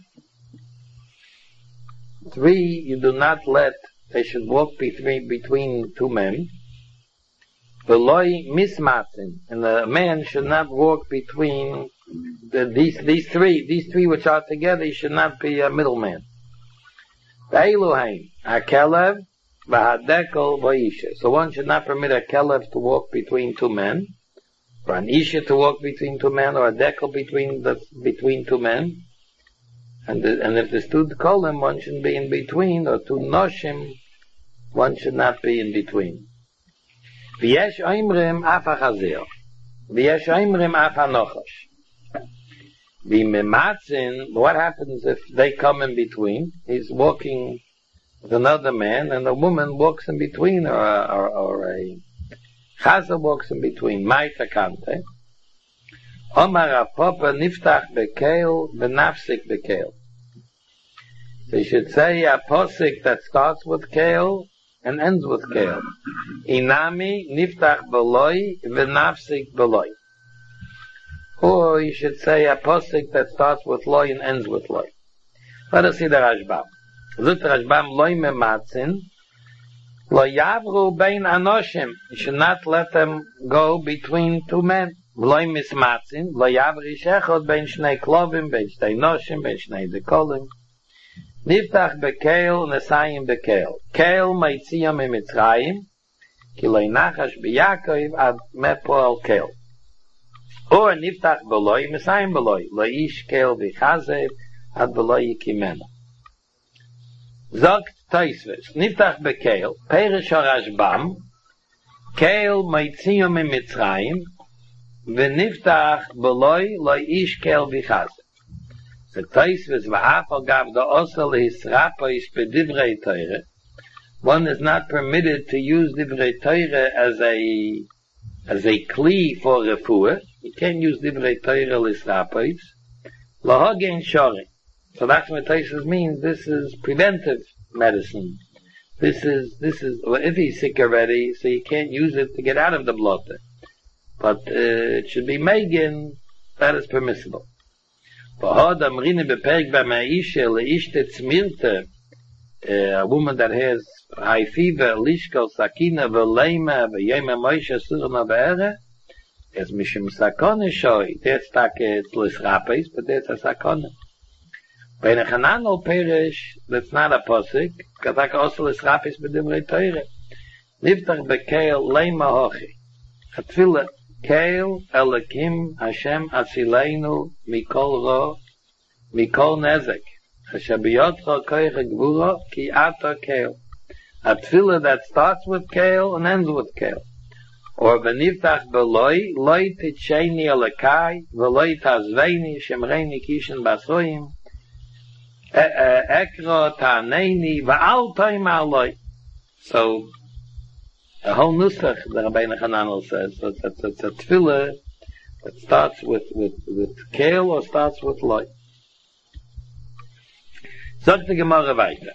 Speaker 1: Three, you do not let, they should walk between, between two men. Veloi mismatzin, and the man should not walk between the, these these three, these three which are together. He should not be a middleman. Ve'eluhain akelev v'hadekel v'isha. So one should not permit a kelev to walk between two men, or an isha to walk between two men, or a dekel between the between two men. And the, and if there's two kolim, one shouldn't be in between, or two noshim, one should not be in between. V'yesh oimrim af ha'chazir. V'yesh oimrim af ha'nochash. V'mematzin, what happens if they come in between? He's walking with another man, and a woman walks in between, or a, or, or a chazer walks in between. Ma'ita kante. Omar ha'popa niftach bekeil, v'nafsik bekeil. So you should say a posik that starts with keil, and ends with keil. Inami niftach beloi v'nafsik beloi. Or you should say a posik that starts with loy and ends with loy. Let us see the Rashbam. Zut Rashbam loy mematzin lo yavru bein anoshim. You should not let them go between two men. Loy mismatzin lo yavri shechot bein shnei klovim bein shnei noshim bein shnei dekolim. Niftach bekeil nesayim bekeil. Keil meitziyam emitzrayim ki lo inachash biyakov ad mepoel keil. Or niftach beloi mesayim beloi lo ish keil v'chazev ad beloi yikimena. Sagt Taisves, Niftach bekeil, Perish Harashbam, Keil Maitzium in Mitzrayim, V'niftach Beloi Loi Ish Keil Bichaz. The Taisves V'afal Gav the Osel Hisrapais Bedivrei Teire. One is not permitted to use Divrei Teire as a as a kli for refuah. You can't use Divrei Teire Lisrapais. Lahagen Shori. So that's what Taisves means. This is preventive medicine. This is, this is, well, if he's sick already, so you can't use it to get out of the blotter. But, uh, it should be Megan, that is permissible. A woman that has high fever, lishkal, sakina, velema, veyema, moisha, surna, ve'ere, is mishim sakona shoi. That's like, it's lisrapes, but that's a sakona. Bei der Chananel Perish, that's not a posik, katak also lisrapes b'divrei teire. Niftach bekeil leima hochi. Atfila, keil Elokim Hashem atzileinu mikol ro, mikol nezek. Asher biyotcha koich gvura ki ata keil. Atfila that starts with keil and ends with keil. Or beniftach beloi, loi titsheni elakai, veloi tazveini shemreini kishen basoyim, ekro ta'neini va'al toim aloi. So, the whole nusach, the Rabbeinu Hananel says, so it's, it's, it's a tefillah that starts with, with, with keil or starts with loi. Sagt die Gemara weiter.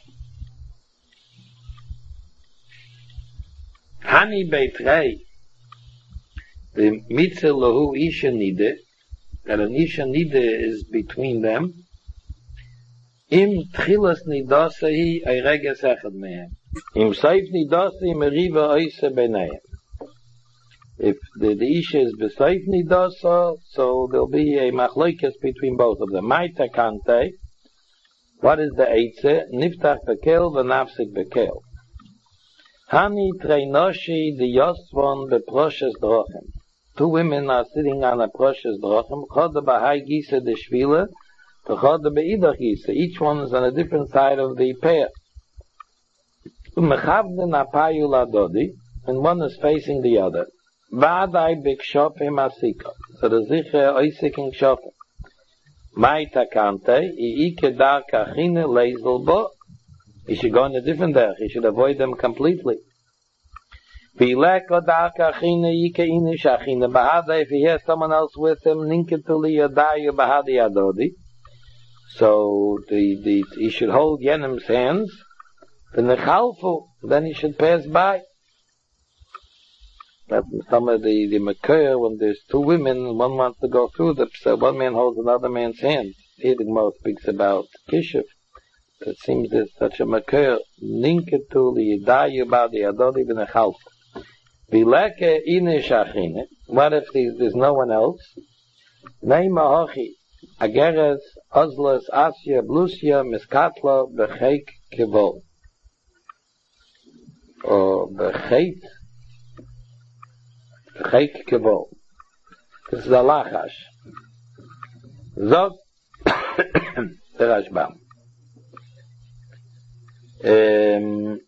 Speaker 1: Hani beitrei, the mitzvah lahu isha nide, that an isha nide is between them, im tchilas nidasahi ayreges echad mehem. Im seif nidasi meriva oise benehem. If the, the isha is beseif nidasa, so there'll be a machlokes between both of them. Maita kante, what is the eitze? Niftach bekel v'nafsik bekel. Hani treinoshi the yosvon beproshes drochem. Two women are sitting on a proshes drochem. Chode b'hai gisa de shvile, v'chode be'idach gisa. Each one is on a different side of the pair. Umechavden apayu ladodi, and one is facing the other. V'adai b'kshofim asika. So the zicher oisiking kshofim. Maita kante, I ike darka chine lezel bo. He should go in a different derech. He should avoid them completely. V'ileko darka chine ike inish achine bahada. If he has someone else with him, ninketuli yadayu bahadi adodi. So the, the, he should hold Yenim's hands. Then the chalfu, then he should pass by. That some of the, the makir, when there's two women, one wants to go through the, so one man holds another man's hand. Here the Gemara speaks about kishuf. It seems there's such a makir. Ninketu liyidayu badi adodi v'nechalfu. V'leke inish achine. What if there's, there's no one else? Neima hochi. Ageres, ozlas, asya, blusya, miskatla, b'cheik kivol. Or b'cheit, b'cheik kivol. This is a lachash. Zot, the Rashbam. Um,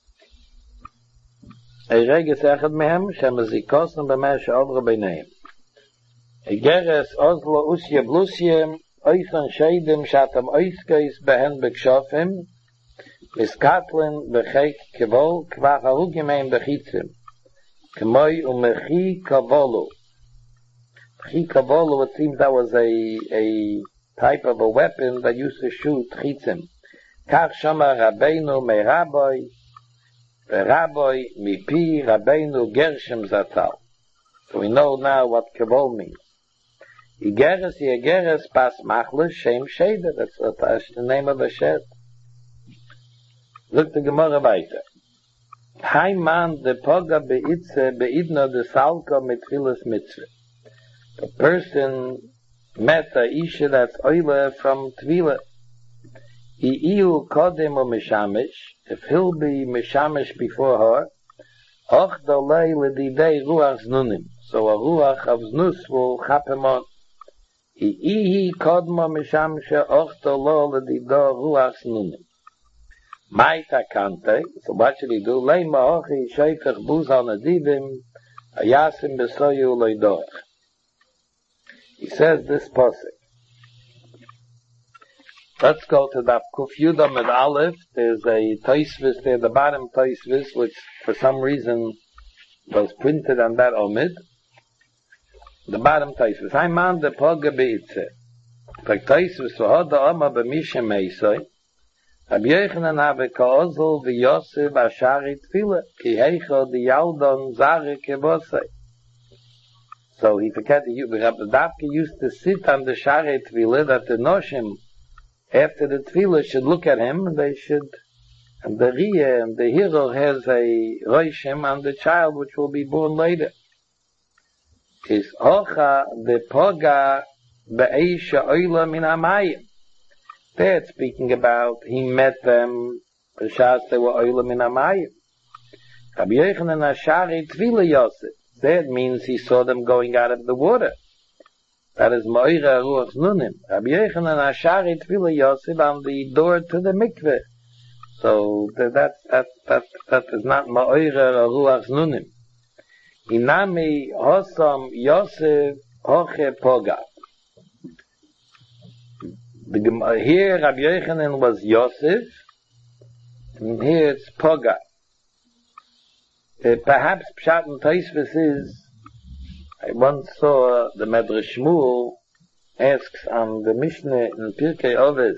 Speaker 1: Eireges echad mehem, shem zikosen b'meh she'ovra b'neim. Egeres ozlo usye blusye, oisan sheidim shatam oiskeis behen b'kshofim, miskatlen b'cheik kevol, kvach arugimein b'chitzim. K'moi u'mechi kavolu. Mechi kavolu, it seems that was a, a type of a weapon that used to shoot chitzim. Kach shama Rabbeinu me Rabbi, Rabbi mipi Rabbeinu Gershom Zatal. So we know now what kavol means. Igeres yegeres pas machlis shem sheda. That's, that's the name of a shed. Look the Gemara weiter. Hai man de poga beitze beidna de salka mitchilas mitzvah. The person met a isha that's oile from tvila. Iu kodem o mishamish, if he'll be mishamish before her, och dolei ledidei ruach znunim. So a ruach of znus will chap him on. Ihi kodmo mishamshe och dolei ledidei ruach znunim. Maita kante, so what should he do? Lei ma'ochi sheifech buzal nadivim, ayasim besoyu loidoch. He says this pasuk. Let's go to the Kuf Yudam and Aleph. There's a Taisvis there, the bottom Taisvis, which for some reason was printed on that Omid. The bottom Taisvis. I man the Poga Beitze. Like Taisvis, Hoda Oma B'Misha Meisoi. Ab Yechanan habe Ka'ozel v'Yosef Ashari Tfila. Ki Heicho di Yaldon Zare Kebosei. So he forgot the Rabbi Davke used to sit on the Shari Tfila that the Noshim after the Tefillah should look at him, and they should, and the Riyah and the hero has a Roshim on the child which will be born later. Is Ocha the Poga Be'esha Oila Min Amayim. There speaking about, he met them, B'shas they were Oila Min Amayim. Rabbi Yochanan Ashari Tefillah Yosef. That means he saw them going out of the water. That is Moira Ruach Nunim. Rabbi Yochanan Ashari Tefillah Yosef on the door to the mikveh. So that that that that is not Moira Ruach Nunim. Inami Hosam Yosef Hoche Poga. Here Rabbi Yochanan was Yosef, and here it's Poga. Uh, perhaps Pshat and Taisvis is, I once saw the Medrash Shmuel asks on the Mishnah in Pirkei Oves.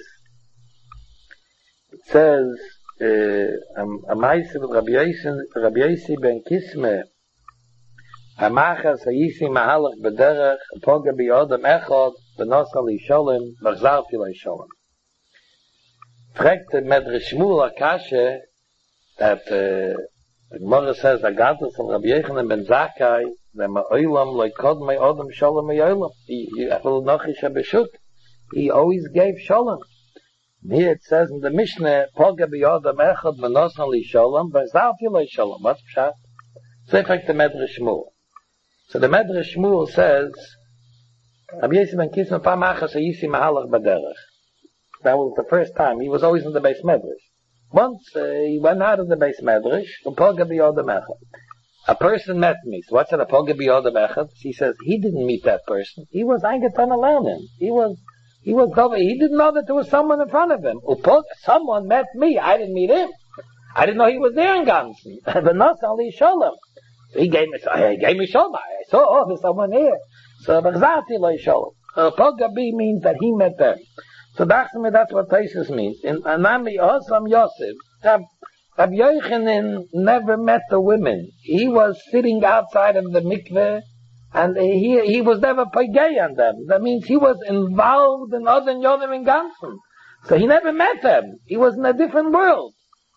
Speaker 1: It says, a Maise with Rabbi Yosi ben Kisme, Hamachas Hayisi Mahalach B'derech, Poga B'yodam Echad, B'nosal Yisholem, B'chzar Fil Yisholem. Fragt the Medrash Shmuel Akashe that uh, the Gemara says, Agatas of Rabbi Yochanan ben Zakkai, the Ma'olam like Kod my Odom Shalom Ma'olam. He always gave Shalom. Here it says in the Mishnah, Poga B'yodam Echad B'nosal Yisholem, B'chzar Fil Yisholem. What's Pshat? So in fact the Medrash Shmuel. So the Medrash Shmuel says, Rabbi Yosi ben Kisma Pamachas Hayisi Mahalach B'derech. That was the first time. He was always in the base Medrash. Once uh, he went out of the base Medrash, a person met me. So what's that? A Poga B'yodam Echad? He says he didn't meet that person. He was Eingetan around him. He was, he was, he didn't know that there was someone in front of him. Someone met me. I didn't meet him. I didn't know he was there in Gansen. But not only Sholem. So he gave me, he gave me Sholem. I saw, oh, there's someone here. So B'chzarti lo Sholem. Poga B means that he met them. So that's what Taisus means. In Anami Osam Yosef, Rabbi Yochanan never met the women. He was sitting outside of the mikveh, and he he was never pagay on them. That means he was involved in other Yodim in Gansen. So he never met them. He was in a different world.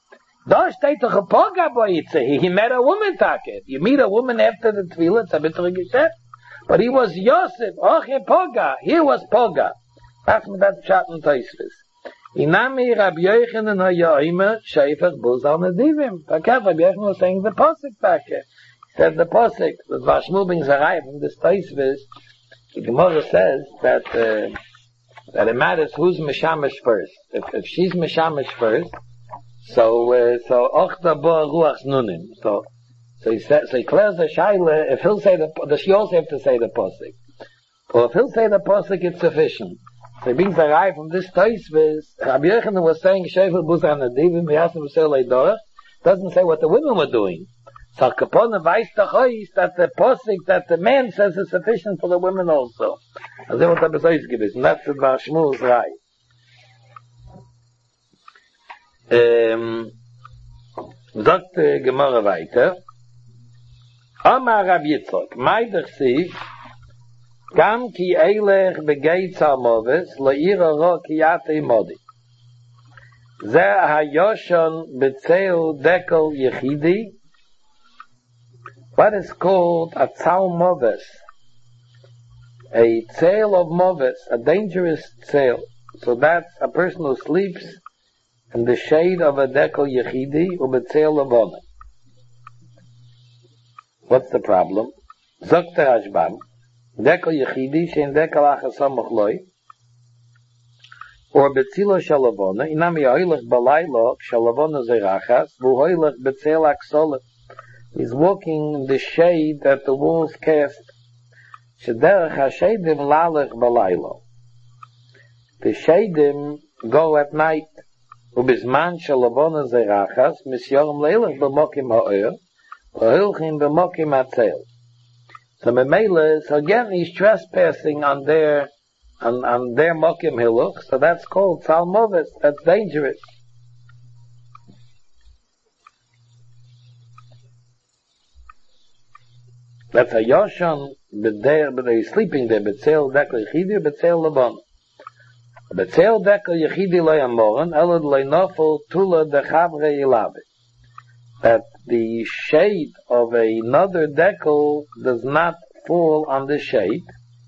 Speaker 1: He met a woman, Take. You meet a woman after the Tefillah, it's a bit of a geschäft. But he was Yosef, Oche Poga. He was Poga. That's with that Pshat and Taisvis. Inami Rabbi Yochanan ha'yoymer sheifech buzal nedivim. Fakat Rabbi Yochanan was saying the posik back here. He said the posik, the Vashmul ben Zarai from this Taisvis, the Gemara says that uh, that it matters who's Meshamish first. If, if she's Meshamish first, so uh, so Ochta bo ruach nunim. So so he says so he clears the shaila. If he'll say the, the she also have to say the posik. Or if he'll say the posik, it's sufficient. So he brings a guy from this Taisvis. Rabbi Yochanan was saying, Sheifel Buzan Adivim, Yasim Selei Dorach, doesn't say what the women were doing. So Kapona Vais Tachois, that the posik, that the man says is sufficient for the women also. As they want to be given. And that's the Bar Shmuel's right. Um, sagt Gemara weiter. Amar Rabbi Yitzchak, Meider Siv, Gam ki eilech begeit salmoves le'ira ro kiyate modi. Ze hayoshon betzeu dekel yechidi. What is called a tzal moves? A tzel of moves, a dangerous tzel. So that's a person who sleeps in the shade of a dekel yechidi or betzel of honor. What's the problem? Zok Rashbam. Dekel Yechidi, shein dekel achasam ochloi. or betzilo shalavona, inami hoilech balaylo, shalavona zerachas, vu hoilech betzel aksolet. He's walking in the shade that the walls cast. Shederach hashedim lalech balaylo. The shadim go at night. Ubizman shalavona zerachas, misyorim leilech b'mokim ha'oyer, v'hilchin b'mokim atzel. So Memele, so again he's trespassing on their on, on their mokim hiluch, so that's called salmovis, that's dangerous. That's a yoshon, but they're, but they're sleeping there, betzel dekel yechidi, betzel labon. Betzel dekel yechidi lo yamoren, elad lo nofel tula dechavre yilabe. That the shade of another dekel does not fall on the shade.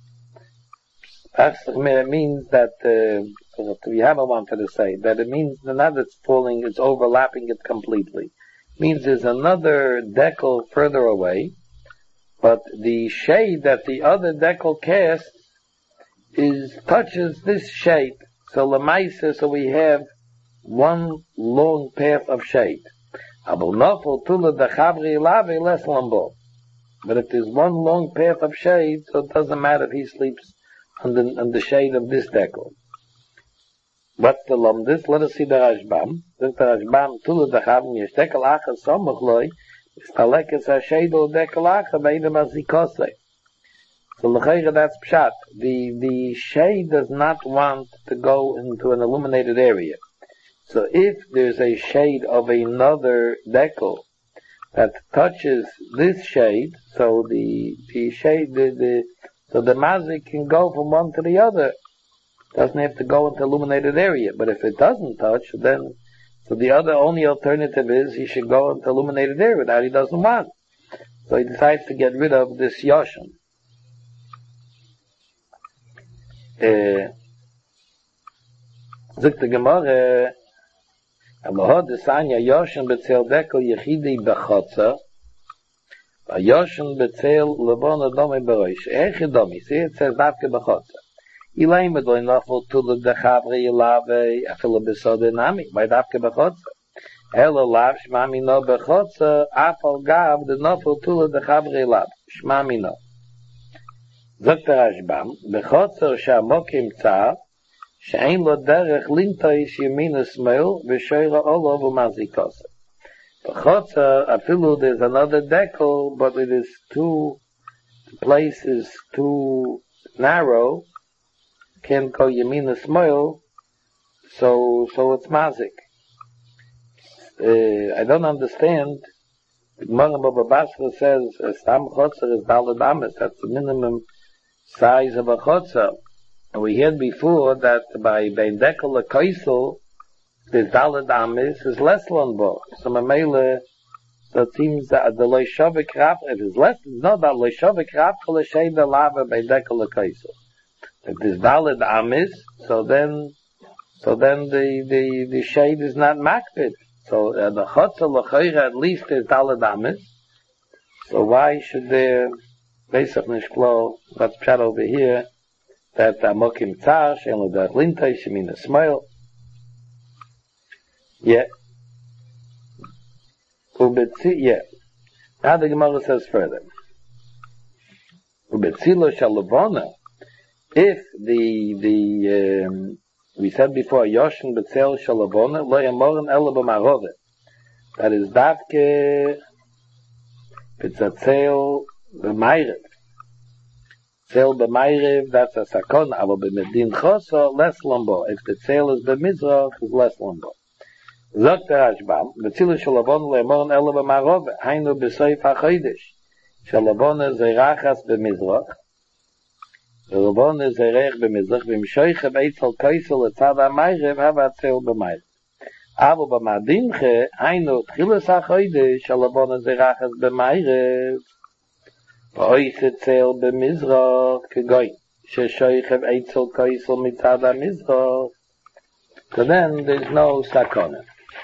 Speaker 1: It means that, uh, we have a wanted to say, that it means not that it's falling, it's overlapping it completely. It means there's another dekel further away, but the shade that the other dekel casts is, touches this shade. So lemaisa, so we have one long path of shade. But if there's one long path of shade, so it doesn't matter if he sleeps on the, on the shade of this dekel. What's the lumdis? Let us see the Rashbam. The Rashbam, Tula Dachavim, Yesh dekel acha somachloi, Istalekes ha-shade o dekel acha, beidem azikose. So l'chayra, that's pshat. The, the shade does not want to go into an illuminated area. So if there's a shade of another dekel that touches this shade, so the the shade the, the so the mazik can go from one to the other. Doesn't have to go into illuminated area. But if it doesn't touch, then so the other only alternative is he should go into illuminated area that he doesn't want. So he decides to get rid of this yoshin. Uh, Zuk the Gemara. Amahod desanya yoshen betzel dekel yechidi bechotza, yoshen betzel lebon adomi beroish. Eich adomi. See, it says davke bechotza. Ilaim edoi nafel tula dechavre yilave afila besode nami. By davke bechotza. Elo lav shmami no bechotza afal gav de nafel tula dechavre yilave. Shmami no. Zot Rashbam bechotza shamokim tzar. She'ein lo derech lintoish yemina smel v'shoira olav u'mazikose. B'chotza, afilu there's another dekel, but it is too, the place is too narrow, can't go yemina smel, so, so it's mazik. Uh, I don't understand. The Gemara Baba Basra says, Stam chotzer is daled ames, that's the minimum size of a chotzer. And we heard before that by bein dekel lekoisel, the daled amis is less lonbo. So memele, so it seems that the loishovik raf, if it's less, it's not that loishovik raf kol shei the lava bein dekel lekoisel. If there's daled amis, so then, so then the the the shade is not makbid. So uh, the chotzer lechoira at least is daled amis. So why should there, Pesach nishklo, that's pshat over here, that amokim tzar, she'en lo derech lintay, she'min esmoil. Yeah. Ubetzi, yeah. Now the Gemara says further. Ubetzilo shalavona, if the, the, um, we said before, Yoshin betzel shalavona, lo yamoren ela b'marove. That is davke, betzel b'mayrev. Tzel b'mayrev, that's a sakon, aber b'medin choso, less lombo. If the tzel is b'mizrach, is less lombo. Zok Rashbam, betzilu shalavon le'emon ela b'marove, hainu b'soif ha'chodesh. Shalavon zerachas b'mizrach, shalavon zerach b'mizrach, v'mshoiche b'etzel koisel etzad ha'mayrev, hava tzel b'mayrev. Aber b'madinche, hainu tchilas ha'chodesh, shalavon zerachas b'mayrev, Ois etzel b'mizrach kegoy sheshoichev eitzel koisel mitzad ha'mizrach. So then there's no sakona.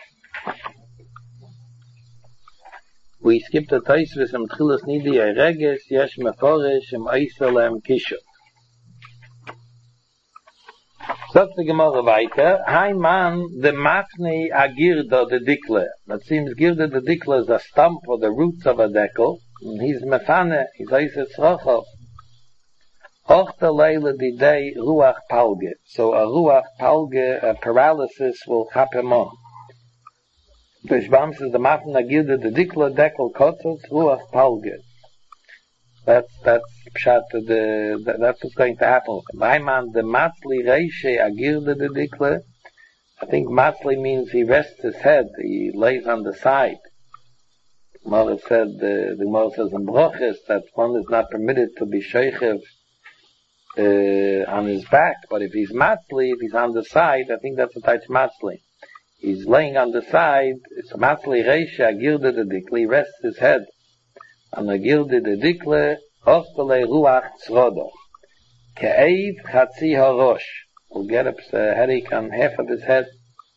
Speaker 1: We skip the Tosfos and Tchilas Nidi Ereges yesh meforish im oisel em kisho. Sagt die Gemara weiter, Hai man, the mafne agirda de dikle. That seems girda de dikle is a stump or the roots of a dekel. And he's mefane, he's oiset zrochov. Och the leile di day ruach palge. So a ruach palge, a paralysis will chap him on. The Shbam says the mafne agirda de dikle dekel kotzos ruach palge. That's that's pshat. The that, that's what's going to happen. Maiman the matzli reishe agirda de dikle. I think matzli means he rests his head. He lays on the side. Mother said the the Mother says in Brochus that one is not permitted to be sheichev uh, on his back. But if he's matzli, if he's on the side, I think that's a type matzli. He's laying on the side. It's matzli reishe agirda de dikle. He rests his head. And the gilde de dikle ostele ruach tzrodo. Ke'ev chatzi harosh. Will get up a headache on half of his head.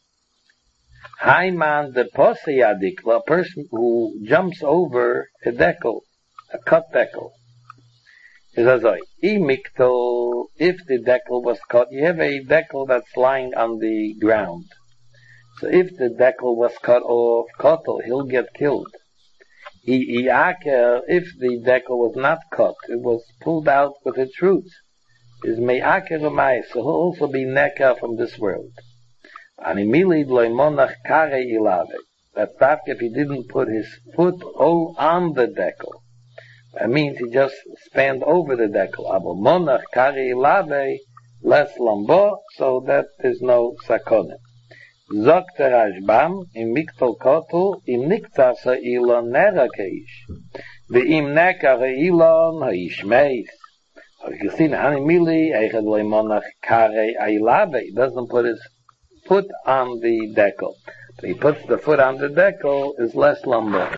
Speaker 1: Haiman de posei adikle, a person who jumps over a dekel, a cut dekel. Is as I, imikto, if the dekel was cut, you have a dekel that's lying on the ground. So if the dekel was cut off, kotel, he'll get killed. If the dekel was not cut, it was pulled out with its roots, is me'aker u'mayis, so he'll also be neka from this world. Animili loimonach kare ilave. That's not if he didn't put his foot on the dekel. That means he just spanned over the dekel. Abo monach kare ilave, less lambo, so that there's no sakonet. Zogt der Rashbam, im Miktel Kotel, im Niktas ha'ilon nera keish. Ve'im neka ha'ilon ha'ish meis. You see, Hani Mili, Eichad Leimonach Kare Ailave, he doesn't put his foot on the dekel. But he puts the foot on the dekel, is less lumber.